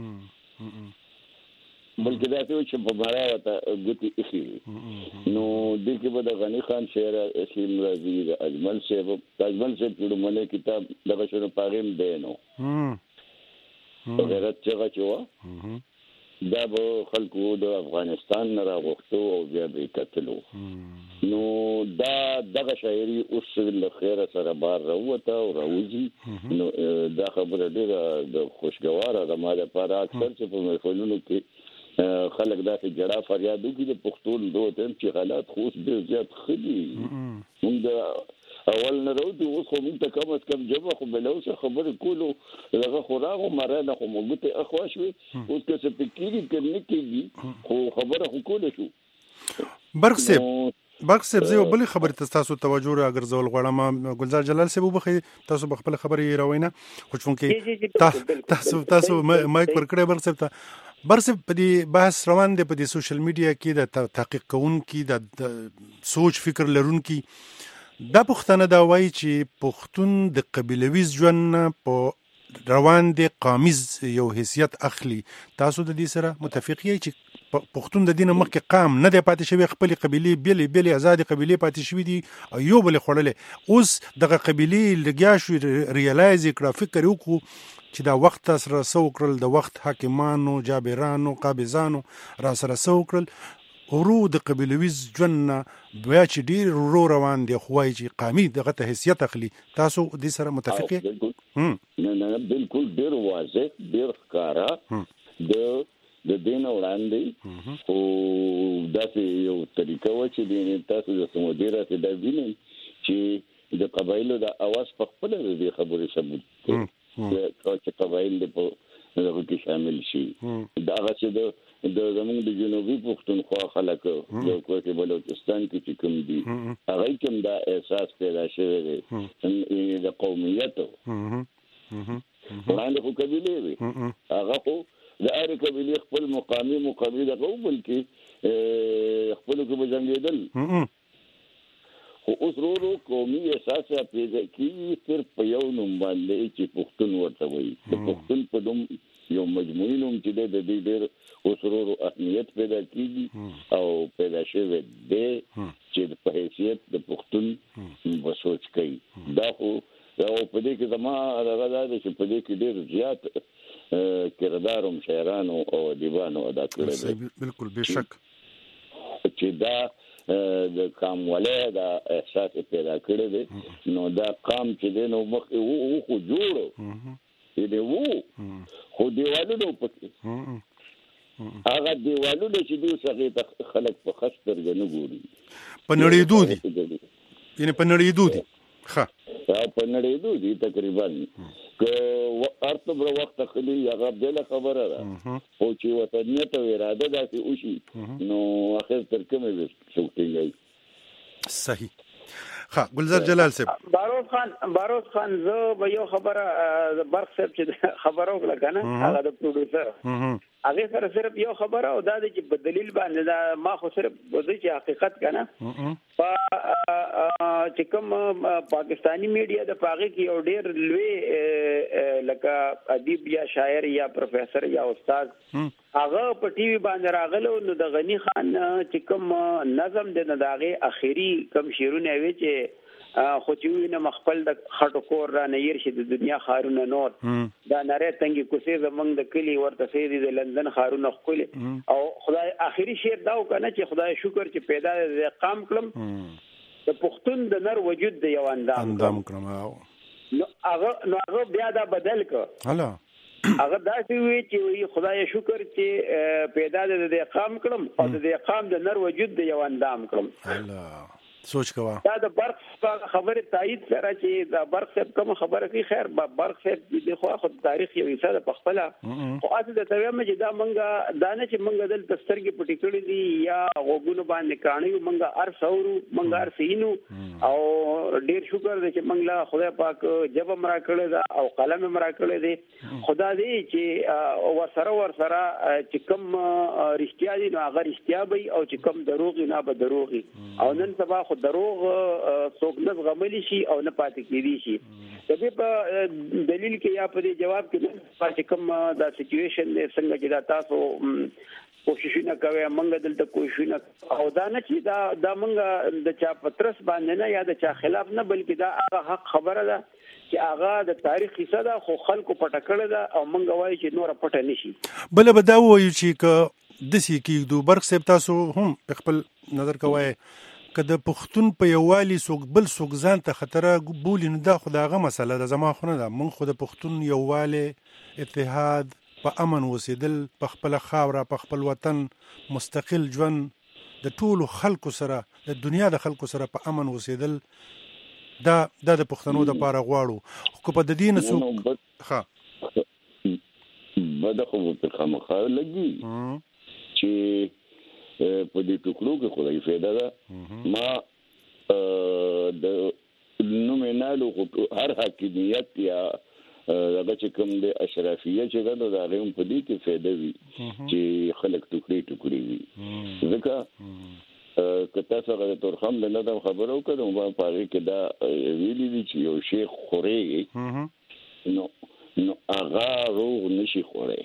بلکې داسې و چې په مړه ورته ګوتې ایښې وي. نو دې کې به د غني خان شعر اسیم راځي، د اجمل صاحب د اجمل صاحب چې لومړنی کتاب دغه شو نو په هغې هم دی نو غیرت چغه چې وه دا به خلکو د افغانستان نه راغوښتو او بیا به یې کتلو. نو دا دغه شاعري اوس له خیره سره بار راووته او راوځي. نو دا خبره ډېره د خوشګواره ده ما دپاره. اکثر چې په محفلونو کې خلک داسې جړا فریاد وکړي د پښتون دود چې حالات خو اوس ډېر زیات ښه دي. موږ د اول نه راوځو اوس خو موږ ته کم از کم ژبه خو بله اوسه خبرې کولو دغه خو راغو مرانه خو مو ګوتې اخوا شوې. اوس که څه پې کېږي که نه کېږي خو خبره خو کولی شو. برق صاحب برق صاحب زه یو بلې خبرې ته ستاسو توجه راګرځول غواړم. ګلزار جلال صاحب وبخښئ تاسو به خپله خبرې راوینه خو چونکې تاسو تاسو مایک ورکړی برق صاحب ته. برق صاحب په دې بحث روان دی په دې سوشل میډیا کې د تحقیق کوونکي د سوچ فکر لرونکي دا پوښتنه دا وایي چې پښتون د قبیلوي ژوند په روان دی قامیز یو حیثیت اخلي. تاسو د دې سره متفق یې چې پښتون د دې نه مخکې قام نه دی پاتې شوی، خپلې قبیلې بېلې بېلې ازادې قبیلې پاتې شوي دي او یو بلې خوړلې. اوس دغه قبیلې لګیا شو ریالایز یې کړه فکر یې وکړو چې دا وخت سره څه وکړل، د وخت حاکمانو جابرانو قابضانو را سره څه وکړل. ورو د قبیلوي ژوند نه بیا چې ډېر ورو روان دی خو وایي چې قامي دغه ته حیثیت اخلي. تاسو دې سره متفق یې؟ نه نه بالکل ډېر واضح ډېر ښکاره د د دې نه وړاندې خو داسې یو طریقه وه چې تاسو د سمودې راسې دا وینئ چې د قبایلو د اواز په خپله د دې خبرې ثبوت چې قبایل دې په دغه کې شامل شي. دغه چې د د زمونږ د جنوبي پښتونخوا خلک د کوټې بلوچستان کې چې کوم دي هغوی کې هم دا احساس پیدا شوی دی د قومیتو. وړاندې خو قبیلې وي هغه خو د هرې قبیلې خپل مقامي مقامي دغه و بلکې خپلو کې به جنګېدل. خو اوس ورو ورو قومي احساس پیدا کېږي صرف په یو نوم باندې چې پښتون ورته وایي. د پښتون په نوم یو مجموعي نوم چې دی د دې ډېر اوس ورو ورو اهمیت پیدا کېږي او پیدا شوی دی چې په حیثیت د پښتون به سوچ کوي. دا خو او په دې کې زما هغه دا دی چې په دې کې ډېر زیات کردار هم شاعرانو او ادیبانو ادا کړی دی. بالکل بېشک چې دا د قامولۍ دا احساس پیدا کړی دی. نو دا قام چې دی نو مخکې و خو جوړ دی و خو دیوالونه پکې هغه دیوالونه چې دوی هغې ته خلک په ښه سترګه نه ګوري په نړېدو دي یعنې په نړېدو دي ښه په نړېدو دي تقریبا که هر څومره وخت اخلي هغه بله خبره ده خو چې وطنیت او اراده داسې وشي نو اخر تر کومه به څوک ټینګوي. صحیح. ښه ګلزار جلال صاحب. باروز خان باروز خان زه به یو خبره برق صاحب چې خبره وکړه که نه هغه د پروډوسر هغې سره صرف یو خبره او دا دی چې په دلیل باندې دا ما خو صرف دی چې حقیقت که نه په چې کوم پاکستاني میډیا د په هغې کې یو ډېر لوی لکه ادیب یا شاعر یا پروفیسر یا استاد هغه په ټي وي باندې راغلو نو د غني خان چې کوم نظم دی نو د هغې اخري کوم شعرونه وی چې خو چې وینه مخبل د خټو کور را نه ير شي د دنیا خارونه نور دا نری تنګي کوسې زمنګ د کلی ورته سي د لندن خارونه خپل او خدای اخري شعر دا وکنه چې خدای شکر چې پیدا د قام کلم د پښتون د نر وجود د یو اندام اندام کړم نو هغه نو هغه بیا دا بدل ک هلا هغه دا وی چې خدای شکر چې پیدا د قام کلم او د قام د نر وجود د یو اندام کړم الله سوچ کوا دا د برق خبره تایید سره چې دا برق صاحب کوم خبره کوي خیر برق صاحب د خو خو تاریخ یو څه د پخپله خو اته د تویم چې دا منګه دا نه چې منګه دل تسترګي پټی کړی دي یا غوګونو باندې کانیو منګه ار سورو منګه ار سینو او ډیر شکر دې چې منګلا خدای پاک جب مرا کړی دا او قلم مرا کړی دی خدا دې چې ورسره ورسره چې کوم رښتیا دي نو هغه رښتیا وي او چې کوم دروغ نه به دروغي او نن سبا دروغ څوک نه غملی شي او نه پاتې کېدی شي د دې په دلیل کې یا په جواب کې چې کوم دا سچويشن دی څنګه چې دا تاسو کوششونه کوي موږ دلته کوششونه او دا نه چې دا د موږ د چا پترس باندې نه یا د چا خلاف نه بلکې دا هغه حق خبره ده چې هغه د تاریخ حصہ ده خو خلکو پټه کړه ده او موږ وایو چې نور پټه نشي بل به دا وایو چې ک دسی کې دو برق سپ تاسو هم خپل نظر کوی کله پښتون په یووالي سوق بل سوق ځان ته خطر بولي نه دا خداغه مسله ده زما خو نه ده مونږ خو د پښتون یووالي اتحاد په امن وسیدل په خپل خاوره په خپل وطن مستقل ژوند د ټولو خلکو سره د دنیا د خلکو سره په امن وسیدل دا د پښتنو د پاره غواړو خو په د دین سوق ها بده خو په خامخا لګي چې په دې ټوکلو کې خدای فایده ده ما د نومینالو هر حاکمیت یا هغه چې کوم د اشرافیه چې ده د هغه په دې کې فایده وي چې خلک ټوکړي ټوکړي وي ځکه که تاسو هغه تورخم د لدم خبرو کړو ما پاره کې دا ویلي دي چې یو شیخ خوري نو نو هغه روغ نشي خوري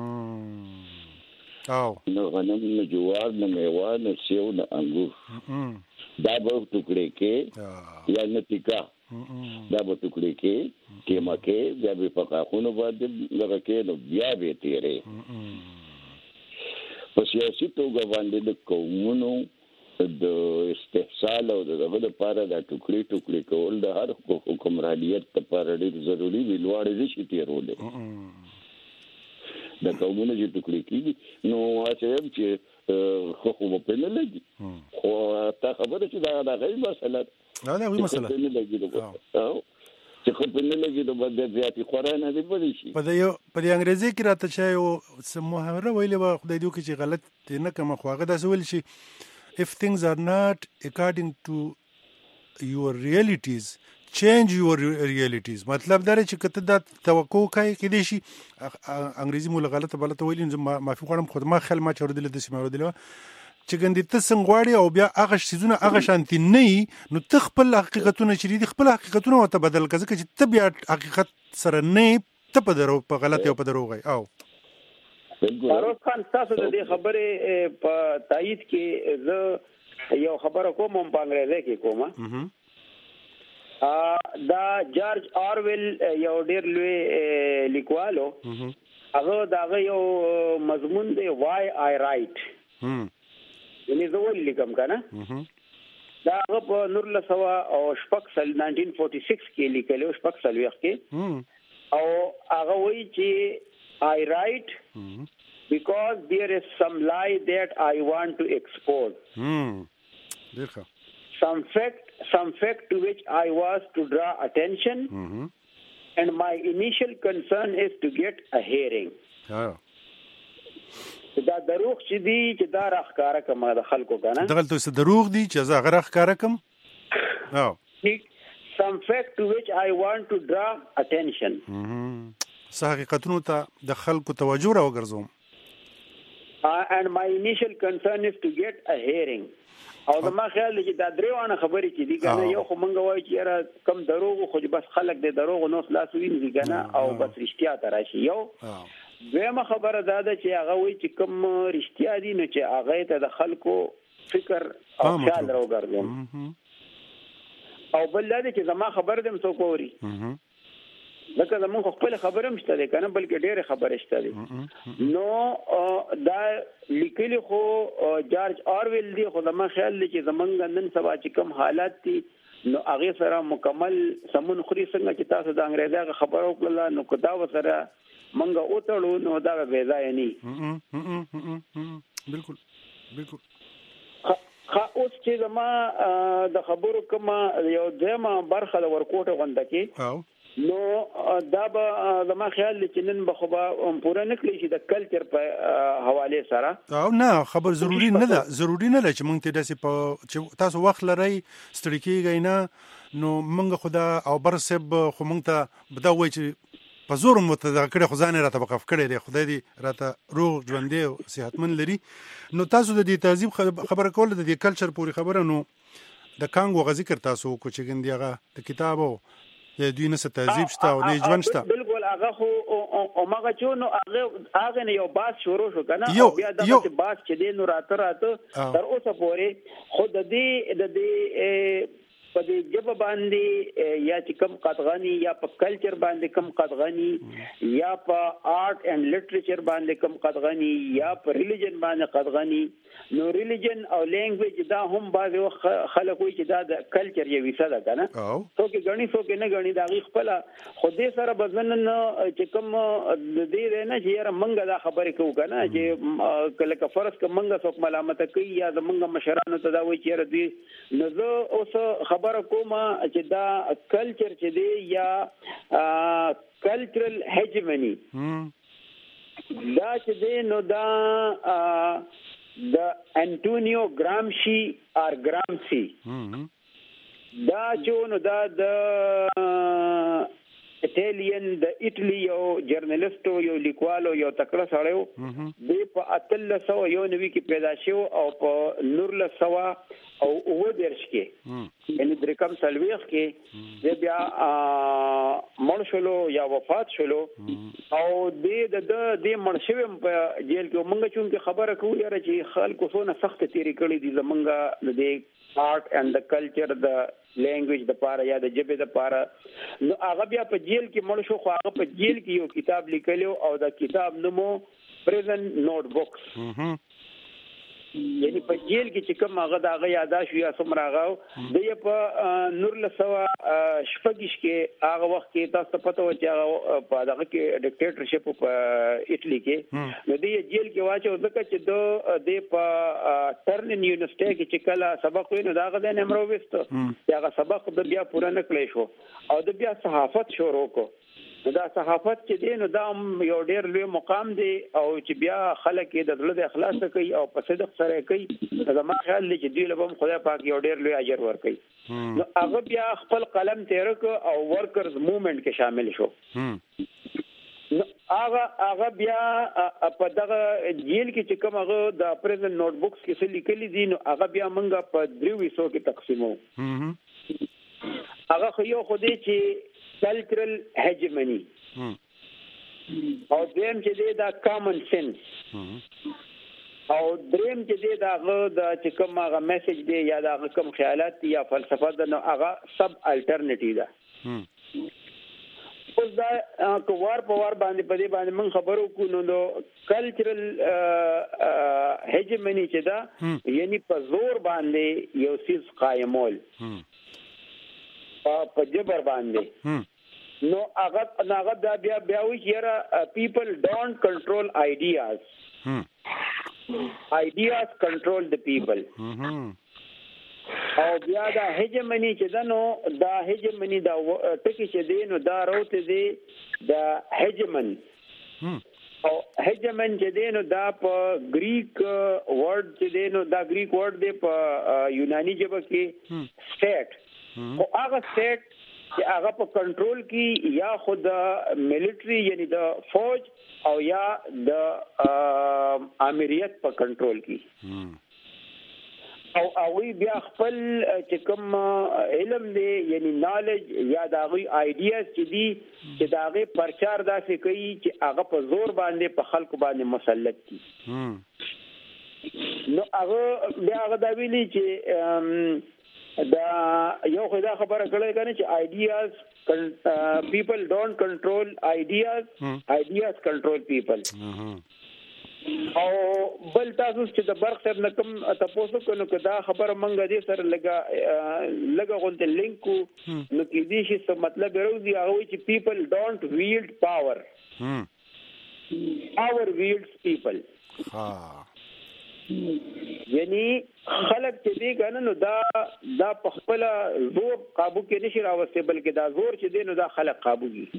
او نو غنم نه جوار نه میوه نه سیو نه انګور دا به ټوکړي کې یا نه ټیکا دا به ټوکړي کې کې مکه بیا به پکاخونو باندې لږه کې نو بیا به تیرې په سیاسي توګه باندې د قومونو د استحصال او دغه لپاره د ټوکړي ټوکړي کول د هر حکومرانیت لپاره ډېر ضروری وی لوړ دي شي تیرولې د قومونو چې ټوکړي کیږي نو واچم چې خو خو په نه لګي خو تا خبره چې دا د غي مسله نه نه وی مسله نه لګي او چې خو په نه لګي د بده زیاتی قرآن دی بلی شي په یو په انګریزي کې راته چې یو سموهره ویلې و خدای دې کې چې غلط نه کوم خو هغه داسې ویل شي if things are not according to your realities change your realities مطلب دا چې کته دا توقع کوي کې دي شي انګریزي مولا غلطه بلته ویل ما معافي غواړم خود ما خل ما چوردل د سیمه وردل چې ګندې ته څنګه غواړي او بیا هغه شیزونه هغه شانتي نه نو تخپل حقیقتونه چې دي خپل حقیقتونه وته بدل کړه چې ته بیا حقیقت سره نه ته په درو په غلطي او په دروغ او فاروق خان تاسو د دې خبره په تایید کې زه یو خبره کوم په انګریزي کې کوم دا جارج آرویل یو ډیر لوی لیکوالو هغه دا یو مضمون دی why I write یعنی زه ولې لیکم کنه دا هغه په نور له سوا او شپږ سال ناینټین فورټي سکس کې لیکلو شپږ سال وخت کې او هغه وایي چې I write because there is some lie that I want to expose ډیرخه some fact some fact to which I was to draw attention mm-hmm. and my initial concern is to get a hearing yeah. دا دروغ چې دی چې دا راخکاره کوم د خلکو کنه دغه ته دروغ دی چې زه غره راخکاره کوم او some fact to which I want to draw attention صح حقیقتونو ته د خلکو توجه راوګرځوم and my initial concern is to get a hearing او دا ما خیال دی چې دا دریوانه خبرې چې دي کنه یو خو مونږ وایو چې یاره کم دروغ خو بس خلک د دروغ نو خلاص ویني کنه او بس رښتیا ته راشي یو دویمه خبره دا ده چې هغه وایي چې کم رښتیا دي نو چې هغه ته د خلکو فکر او خیال راوګرځوم او بل دا چې زما خبر دم څوک ووري لکه زمون خپل خبره مشته ده کنه بلکې ډېر خبره شته ده نو دا لیکلي خو جارج اورویل دی خو زما خیال دی چې زمونږ نن سبا چې کوم حالات دي نو هغه سره مکمل سمون خوري څنګه چې تاسو د انګریزانو خبرو کړل نو کدا وسره منګه اوتړو نو دا به ځای نه بالکل بالکل خا اوس چې زما د خبرو کما یو دمه برخه د ورکوټه غونډه کې نو دا به زما خیال چې نن به خو به پوره نکړي چې د کلچر په حواله سره او نه خبر ضروری نه ده ضروری نه ده چې مونږ ته داسې په چې تاسو وخت لرئ ستړي کېږئ نه نو مونږ خدا او برسب خو مونږ ته بدا وای چې په زور متدغ کړي خو ځان راته وقف کړي دی خدای دې راته روغ ژوندې او صحتمن لري نو تاسو د دې تهذیب خبره کول د دې کلچر پوری خبره نو د کانګو غ ذکر تاسو کو چې ګندې هغه د کتابو یا دوی نه تهذیب شته او نه ژوند شته بالکل هغه خو او ماغه چونو هغه هغه نه یو باس شروع شو کنه او بیا د باس چې دین راته راته تر اوسه پورې خود دې د دې په دې جبه باندې یا چې کم قدغنی یا په کلچر باندې کم قدغنی یا په آرټ اینڈ لټریچر باندې کم قدغنی یا په ریلیجن باندې قدغنی نو ریلیجن او لینګویج دا هم بعض خلک وایي چې دا د کلچر یو حصہ ده کنه څوک غني څوک نه غني دا غي خپل خو دې سره بزنن چې کوم دې نه چې یاره منګه دا خبرې کوو کنه چې کله که فرض ک منګه څوک ملامت کوي یا د منګه مشرانو ته دا وایي چې یاره دې نو زه اوس خبره کوم چې دا کلچر چې دی یا کلچرل هیجمنی دا چې دی نو دا د انټونیو ګرامشي اور ګرامسي دا چې نو دا د ایټالین د ایټلی یو جرنالست یو لیکوالو یو تکړه سړیو دی په اتل سو یو نوی کې پیدا شو او په نور له سوا او و درش کې یعنی د رقم سلويخ کې د بیا مړ شلو یا وفات شلو او د د د مړ شوم په جیل کې مونږ چون کې خبره کوو یاره چې خلکو څونه سخت تیری کړی دي زمونږ د آرټ اینڈ د کلچر د لینګویج د پاره یا د جبه د پاره نو هغه بیا په جیل کې مړ شو خو هغه په جیل کې یو کتاب لیکلو او د کتاب نومو پریزن نوٹ بکس یعنی په جیل کې چې کوم هغه دغه یاداش یا سمرا غاو د یې په نور لسوا شپږش کې هغه وخت کې تاسو پته و چې په دغه کې ډیکټیټرشپ په ایټلی کې نو د جیل کې واچو ځکه چې د په ټرنن یونیورسيټي کې چې کله سبق وینو دغه د نمرو وستو هغه سبق د بیا پوره نه کړی شو او د بیا صحافت شروع کو دا صحافت چې دی نو دا یو ډېر لوی مقام دی او چې بیا خلک د زړه د اخلاص کوي او په صدق سره کوي دا ما خیال دی چې دوی له خدای پاک یو ډېر لوی اجر ورکوي نو هغه بیا خپل قلم تیر کو او ورکرز موومېنټ کې شامل شو نو هغه هغه بیا په دغه جیل کې چې کوم هغه د پریزن نوٹ بکس کې څه لیکلي دي نو هغه بیا موږ په دریو حصو کې تقسیمو هغه خو یو خو دی چې کلچرل هیجمنی او دریم چې دی دا کامن سنس او دریم چې دی دا هغه د چې کوم هغه میسج دی یا دا هغه کوم خیالات یا فلسفه ده نو هغه سب الټرنیټیو ده اوس دا کوار په وار باندې په دې باندې من خبرو کو نو کلچرل هیجمنی چې دا یعنی په زور باندې یو سیس قائمول په جبر باندې نو هغه هغه دا بیا بیا وی چیرې people don't control ideas ideas control the people او بیا دا هیجمنی چې دا نو دا هیجمنی دا ټکی چې دی نو دا راوته دی دا هیجمن او هیجمن چې دی نو دا په گریک ورډ چې دی نو دا گریک ورډ دی په یونانی ژبه کې سټیټ او هغه سټیټ چې هغه په کنټرول کې یا خود ملټری یعنی د فوج او یا د امریت په کنټرول کې او هغه بیا خپل چې کوم علم دی یعنی نالج یا داغي آیډیاز چې دي چې داغه پرچار داسې کوي چې هغه په زور باندې په خلکو باندې مسلط دي نو هغه بیا هغه دا ویلي چې دا یو خدای خبره کړې کنه چې ideas people don't control ideas ideas control people او بل تاسو چې د برق سره نکم تاسو کو نو دا خبره منګه دې سره لګا لګا غونډه لینک نو کې دې شي څه مطلب راوځي هغه چې people don't wield power power wields people ها یعنی خلق چې دی کنه نو دا دا په خپل زور قابو کې نشي راوستي بلکې دا زور چې دی نو دا خلق قابو کی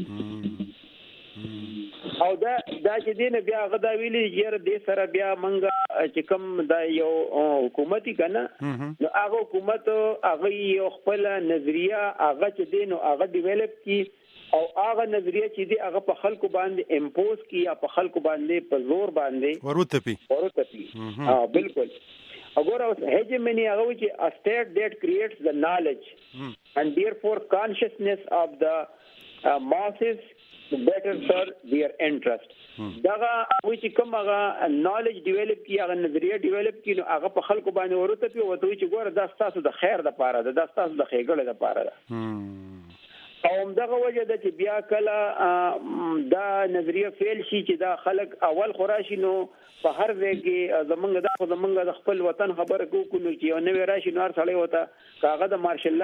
او دا دا چې دی نه بیا غدا ویلي چې دې سره بیا منګه چې کوم دا یو حکومتي کنه نو هغه حکومت هغه یو خپل نظریه هغه چې دی نو هغه ډیولپ کی او هغه نظریه چې دی هغه په خلکو باندې امپوز کی یا په خلکو باندې په زور باندې ورته پی ورته پی ها بالکل وګوره hegemony هغه چې a state that creates the knowledge and therefore consciousness of the uh, masses to better serve their interest داغه چې کوم هغه knowledge develop کی هغه نظریه develop کی نو هغه په خلکو باندې ورته پی وته چې ګوره دا ستاسو د خیر د پاره ده دا ستاسو د خیګړې د پاره ده او دغه وجه د چې بیا کله دا نظریه فیل شي چې دا خلک اول خوراشي نو په هر ځای کې زمونږ د خو زمونږ د خپل وطن خبره کو کو نو چې نو راشي نو هر سړی وته کاغه د مارشل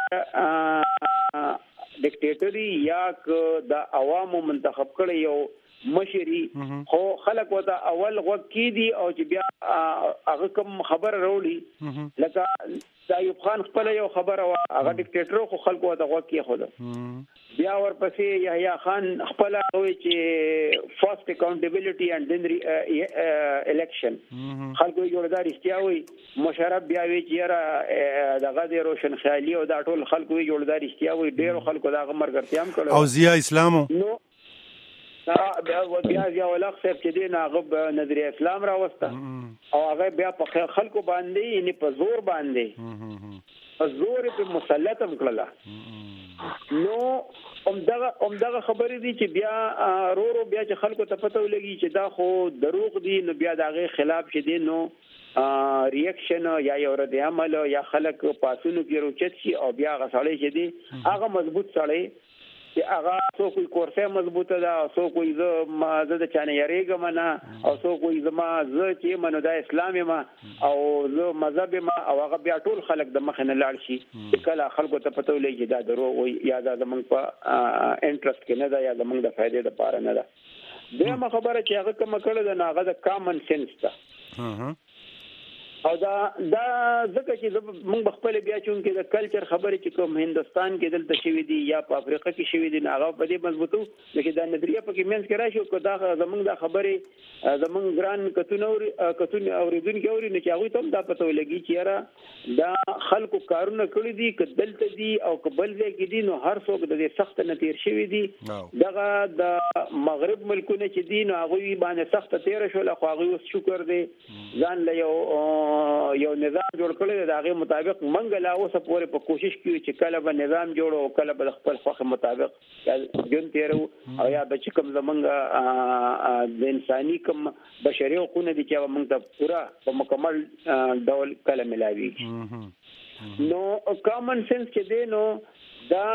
ډیکټیټری یا د عوامو منتخب کړي یو مشري خو خلک وته اول وکی دي او چې بیا هغه کوم خبر وروړي لکه دا یو خان خپل یو خبره هغه ډیکټیټر خو خلکو ته وکی خو بیا ورپسې یحیی خان خپل وی چې فرست اکاونټیبিলিټي اند دین الیکشن خلکو جوړدار استیاوي مشرف بیا وی چې را دغه د روشن خیالي او دا ټول خلکو جوړدار استیاوي ډیر خلکو دا مرګرتيام کړو او ضیا اسلامو نو بیا بیا بیا ولخ صاحب چې دی ناغب نظریه اسلام راوسته او هغه بیا په خلکو باندې یعنی په زور باندې په زور په مسلطم کړله نو همدغه همدغه خبرې دي چې بیا رو رو بیا چې خلکو ته پته ولګي چې دا خو دروغ دي نو بیا دغه خلاف چې دي نو ریاکشن یا یو رد عمل یا خلک پاسونو کې روچت شي او بیا غسړې چې دي هغه مضبوط سړی چې هغه څو کوئی کورسه مضبوطه ده څو کوئی ز ما زه د چانه یریګم نه او څو کوئی زما ز چې منو د اسلامي ما او زه مذهب ما او هغه بیا ټول خلک د مخ نه لاړ شي کله خلکو ته پته ولګي دا درو یا دا زمونږ په انټرست کې نه ده یا زمونږ د فائدې لپاره نه ده دغه خبره چې هغه کوم کړه د ناغه د کامن سنس ده او دا دا ځکه چې موږ خپل بیا چون کې د کلچر خبرې چې کوم هندستان کې دلته شوی دی یا په افریقا کې شوی دی هغه په دې مضبوطو لکه دا نظریه په کې مینس کې راشي او دا زمونږ د خبرې زمونږ ګران کتون او کتون اوریدونکو اوري نه چې هغه ته دا پته ولګي چې را دا خلکو کارونه کړی دي ک دلته دي او قبل ځای کې دي نو هر څوک د دې سخت نه تیر شوی دي دغه د مغرب ملکونه چې دي نو هغه باندې سخت تیر شو له خو هغه شکر دی ځان له یو یو نظام جوړ کړی دی هغه مطابق منګ لا اوسه پورې په کوشش کوي چې کله به نظام جوړو او کله به خپل خوخه مطابق جون تیرو او یا به چې کوم زمونږ د انساني کوم بشري حقوقونه دي چې موږ ته پورا په مکمل ډول کله ملاوي نو کامن سنس چې دی نو دا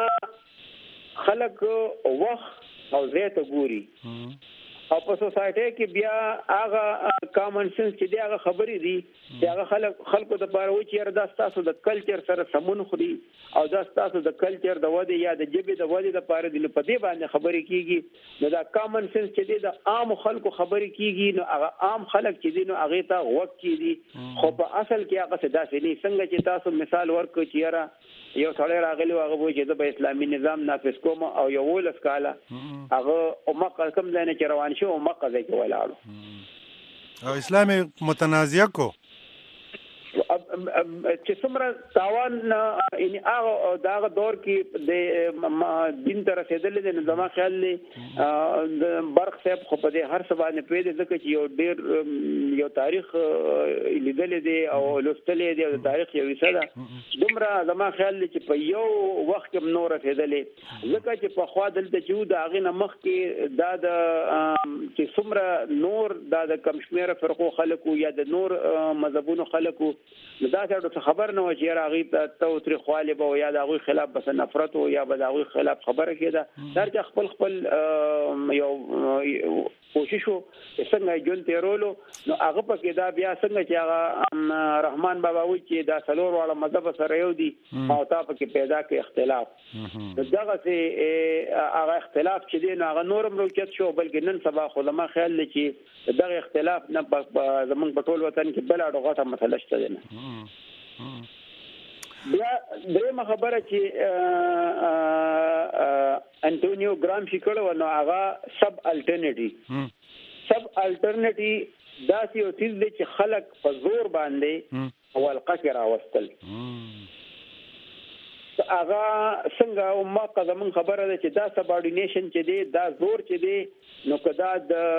خلک وخت او زیات ګوري او په سوسایټي کې بیا هغه کامن سنس چې دی هغه خبرې دي چې هغه خلک خلکو د پاره و چې دا تاسو د کلچر سره سمون خوري او دا تاسو د کلچر د ودی یا د جبه د ودی د پاره دی په دې باندې خبرې کیږي نو دا کامن سنس چې دی د عام خلکو خبرې کیږي نو هغه عام خلک چې دی نو هغه ته وق کیږي خو په اصل کې هغه څه داسې نه څنګه چې تاسو مثال ورکو چې را یو سړی راغلی هغه وایي چې د اسلامي نظام نافذ کوم او یو ولس کاله هغه او مکه کوم ځای نه چې روان شو او مکه ځای کې ولاړو او اسلامي متنازع کو چې څومره تاوان یعنی هغه داغه دور کې د دین تر رسیدل دي نظام خیال له برق صاحب خو په دې هر څه باندې پیدا ځکه چې یو ډیر یو تاریخ لیدل دي او لوستل دي او تاریخ یو څه ده دومره زما خیال چې په یو وخت کې نور رسیدل ځکه چې په خوا دلته چې دا غینه مخ کې دا د چې څومره نور دا د کم شمیره فرقو خلکو یا د نور مذهبونو خلکو دا څه خبر نه و چې راغی ته تر خواله به یا د هغه خلاف بس نفرت او یا به د هغه خلاف خبره کېده درجه خپل خپل یو کوشش څنګه جون تیرولو نو هغه په کې دا بیا څنګه چې هغه رحمان بابا وی چې دا سلور واړه مذهب سره یو دي او تا په کې پیدا کې اختلاف دغه سي هغه اختلاف چې دی نو هغه نورم روچت شو بلکې نن سبا خو ما خیال لري چې دغه اختلاف نه زمونږ په ټول وطن کې بل اړه غوټه مسله شته نه بیا درېمه خبره چې انټونیو ګرامشي کړو نو هغه سب الټرنیټیو سب الټرنیټیو دا یو څه دی چې خلک په زور باندې اول قصر راوستل هغه څنګه او ما قدمن خبره ده چې دا سبارډینیشن چې دی دا زور چې دی نو کدا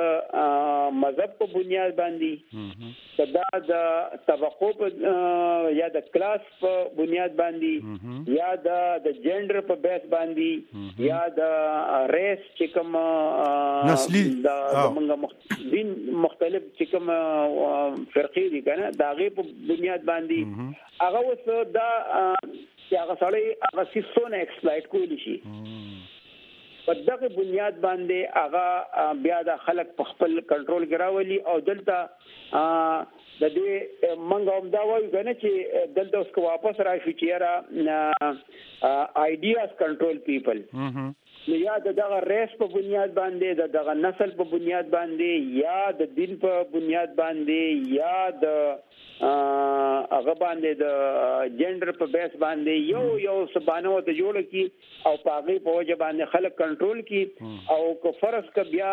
د مذهب په بنیاد باندې کدا د طبقو په یا د کلاس په بنیاد باندې یا د د جندر په بیس باندې یا د ریس چې کوم نسلی د موږ دین مختلف چې کوم فرقې دي کنه دا غي په بنیاد باندې هغه وس دا چې هغه سړی هغه سیسونه ایکسپلایټ کولی شي په دغه بنیاد باندې هغه بیا د خلک په خپل کنټرول ګراولي او دلته د دې منګ هم دا وایي کنه چې دلته اوس کو واپس راشي چې را آیډیاز کنټرول پیپل نو یا دغه ریس په بنیاد باندې دغه نسل په بنیاد باندې یا د دین په بنیاد باندې یا د هغه باندې د جندر په بیس باندې یو یو سبانه ته جوړ کی او پاغي په وجه باندې خلک کنټرول کی او کو فرض ک بیا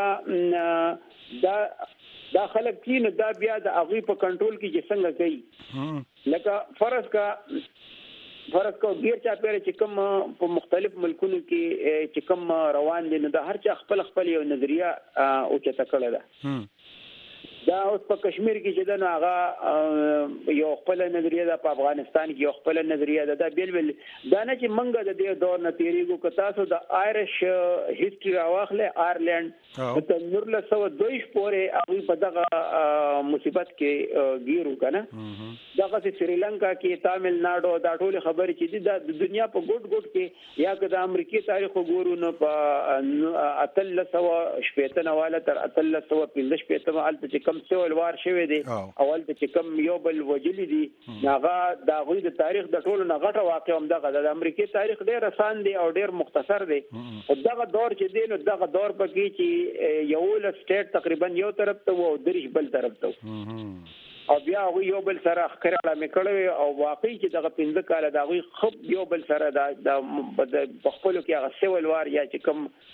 دا دا خلک کین دا بیا د هغه په کنټرول کې چې څنګه کوي لکه فرض کا فرض کو ډیر چا پیره چې کوم په مختلف ملکونو کې چې کوم روان دي نو د هر چا خپل خپل یو نظریه او چې تکړه ده دا اوس په کشمیر کې چې دا هغه یو خپل نظریه ده په افغانستان کې یو خپل نظریه ده دا بیل بیل دا نه چې منګه د دې دور نه تیریږو که تاسو د آیرش هیستوري راوخله آیرلند ته نور له سو دویش پورې هغه په دغه مصیبت کې ګیرو کنه دغه سریلانکا کې تامل ناډو دا ټول خبرې چې د دنیا په ګډ ګډ کې یا که د امریکای تاریخ وګورو نو په اتل سو شپېته والا تر اتل سو پنځه شپېته مال ته کم سوال وار شوی دی اول ته چې کم یو بل وجلی دی هغه د غوی د تاریخ د ټولو نه غټه واقع هم دغه د امریکای تاریخ ډیر آسان دی او ډیر مختصر دی او دغه دور چې دی نو دغه دور پکې چې یو ل سټیټ تقریبا یو طرف ته او درش بل طرف ته او بیا غوی یو بل سره خکړه میکړوي او واقعي چې دغه پنځه کال د غوی خپ یو بل سره د خپل کې هغه سوال وار یا چې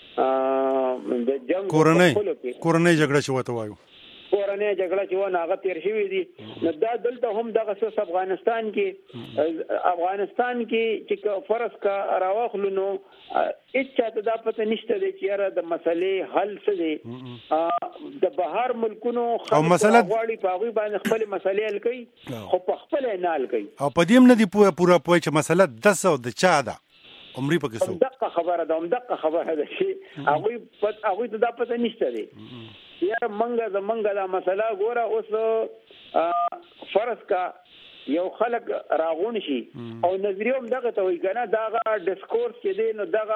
کم د جنگ کورنۍ کورنۍ جګړه شو ته وایو کورنۍ جګړه چې ونه هغه تیر شوی دي نو دا دلته هم دغه څه افغانستان کې افغانستان کې چې فرض کا راوخلو نو هیڅ چاته دا پته نشته دی چې یاره د مسلې حل څه دی د بهر ملکونو او مسله غواړي په هغه باندې خپل مسلې حل کوي خو په خپل نه حل کوي او په دې نه دی پوره پوره پوهه چې مسله د څه د چا ده عمرې پکې سو دغه خبره ده دغه خبره ده چې هغه هغه ته دا پته نشته دی یاره منګه د منګه دا مسله ګوره اوس فرض کا یو خلک راغون شي او نظریه هم دغه ته وي کنه دغه ډیسکورس چې دی نو دغه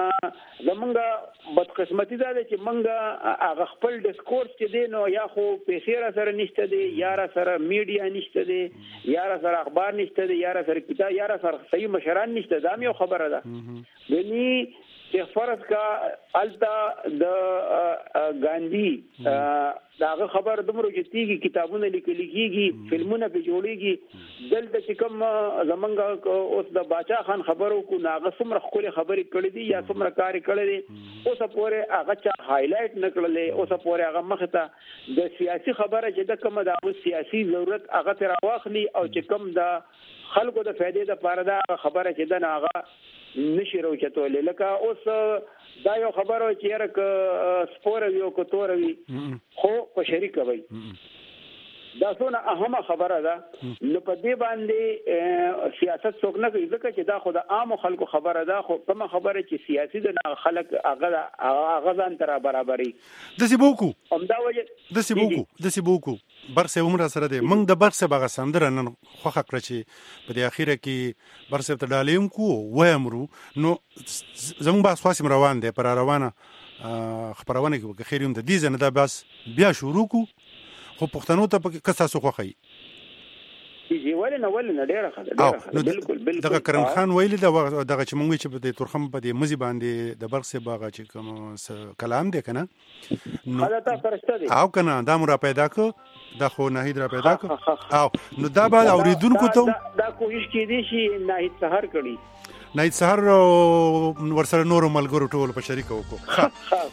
زمونږه بدقسمتي ده چې منګه هغه خپل ډیسکورس چې دی نو یا خو پیسې را سره نشته دی یا را سره میډیا نشته دی یا را سره اخبار نشته دی یا را سره کتاب یا را سره صحیح مشران نشته دا یو خبره ده یعنی چې فرض کا التا د ګاندھی داغه خبر دمرو چې تیږي کتابونه لیکل کیږي فلمونه به جوړيږي دلته چې کوم زمونږ اوس د باچا خان خبرو کو ناغه سمره خولي خبرې کړې دي یا سمره کار کړې دي اوس پورې هغه چا هایلایټ نکړلې اوس پورې هغه مخ ته د سیاسي خبره چې د کوم د سیاسي ضرورت هغه تر واخلي او چې کوم د خلکو د فائدې د پاره دا خبره چې د هغه نشي روچتول لکه اوس دا یو خبره چې یره ک سپور یو کو تور وی خو په شریک وي دا څونه اهمه خبره ده. نو په دې باندې سیاست څوک نه کوي ځکه چې دا خو د عام خلکو خبره ده، خو کومه خبره چې سیاسي د خلک هغه هغه ځان تر برابرۍ داسې به وکړو همدا وجه داسې به وکړو داسې به وکړو برسه هم را سره دی. موږ د برسه به هغه سندره نن خوښه کړه چې په دې اخیره کې برسه ته ډالۍ هم کوو ویم رو. نو زموږ بحث خاص روان دی پر روانه خبرونه کې که خیر هم د دې ځنه دا بس بیا شروع کو خو پښتنو ته پکې کس تاسو خوښي چې ولې نه ولې نه ډېره ښه ډېره بالکل بالکل. دغه کرم خان ویلي دغه دغه چې مونږ چې په دې تورخم په دې مزي باندې د برخ سه باغ چې کوم کلام دی کنه نو دا تاسو رښتیا دي او کنه دا مو را پیدا کو دا خو ناهید را پیدا کو او نو دا بعد اوریدونکو ته دا کوشش کړي شي ناهید سحر کړي ناهید سحر ورسره نور ملګرو ټول په شریک وکړو.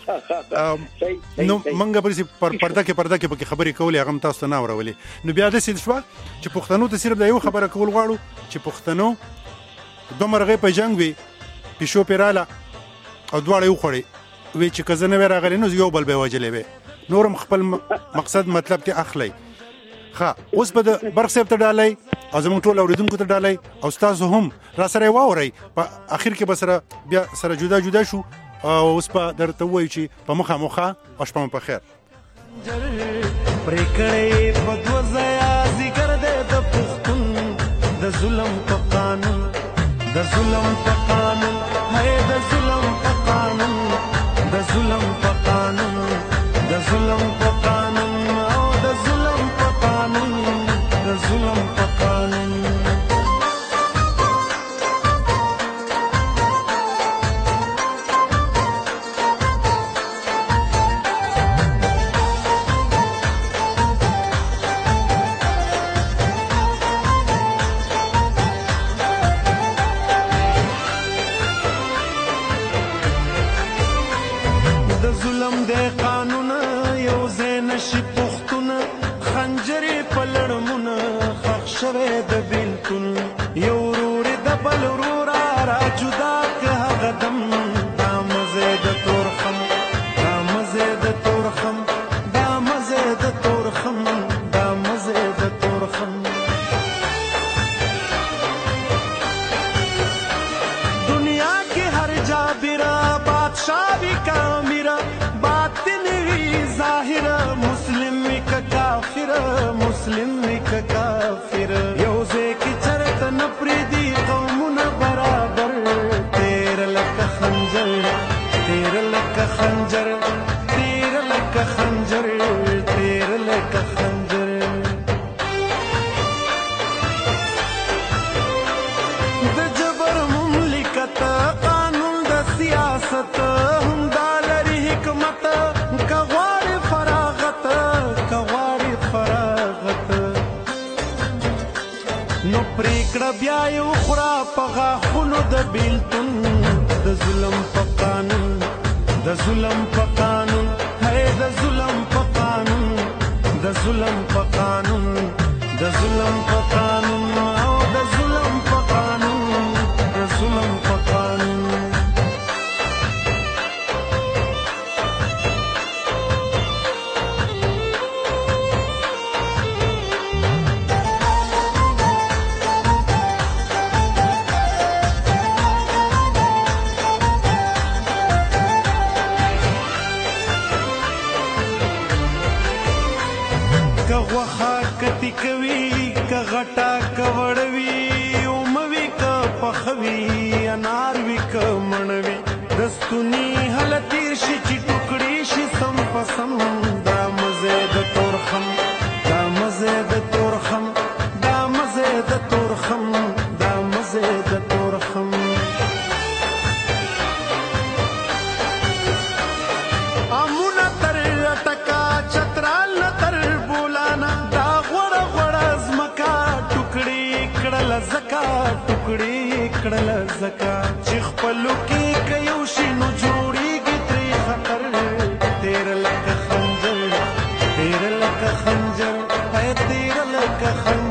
نو منګه پرې پر پرده کې پرده کې پکې خبرې کولې هغه تاسو ته نه اورولې. نو بیا د سید شو چې پښتنو ته صرف د یو خبره کول غواړو چې پښتنو دوه مرغې په جنگ وي پښو پیراله او دواړه یو خوري وی چې کزنه ور راغلی نو یو بل به وجلې وي نورم خپل مقصد مطلب ته اخلي. ها اوس به د برخ صاحب ته ډالۍ او زموږ ټول اوریدونکو ته ډالۍ او تاسو هم را سره واورئ په اخر کې به سره بیا سره جدا جدا شو او اوس په درته وایي چې په مخه مخه او شپه په خیر. پرېکړې په دوه ځایه ذکر دی د پښتون د ظلم په قانون د ظلم په قانون هی د ظلم په قانون د ظلم په قانون د ظلم په قانون او د ظلم په قانون د ظلم په قانون. بیا یو خورا په غاښونو د بیلتون د ظلم په قانون د ظلم په قانون هی د ظلم په قانون د ظلم په قانون د ظلم په قانون او د ظلم په قانون د ظلم په قانون. کوي که غټا کوړوي او موي که پخوي انار وی که منوي دستونی هل تیر شي چې ټوکړي شي سم پسم دا مزه د تورخم دا مزه د تورخم دا مزه د تورخم دا مزه د تورخم. امونه تر ټکا چترال تر بولانا زکا ټوکړي کړل زکا چې خپلو کې کيو شي نو جوړيږي ترې خطر تیر لکه خنجر تیر لکه خنجر هي تیر لکه خنجر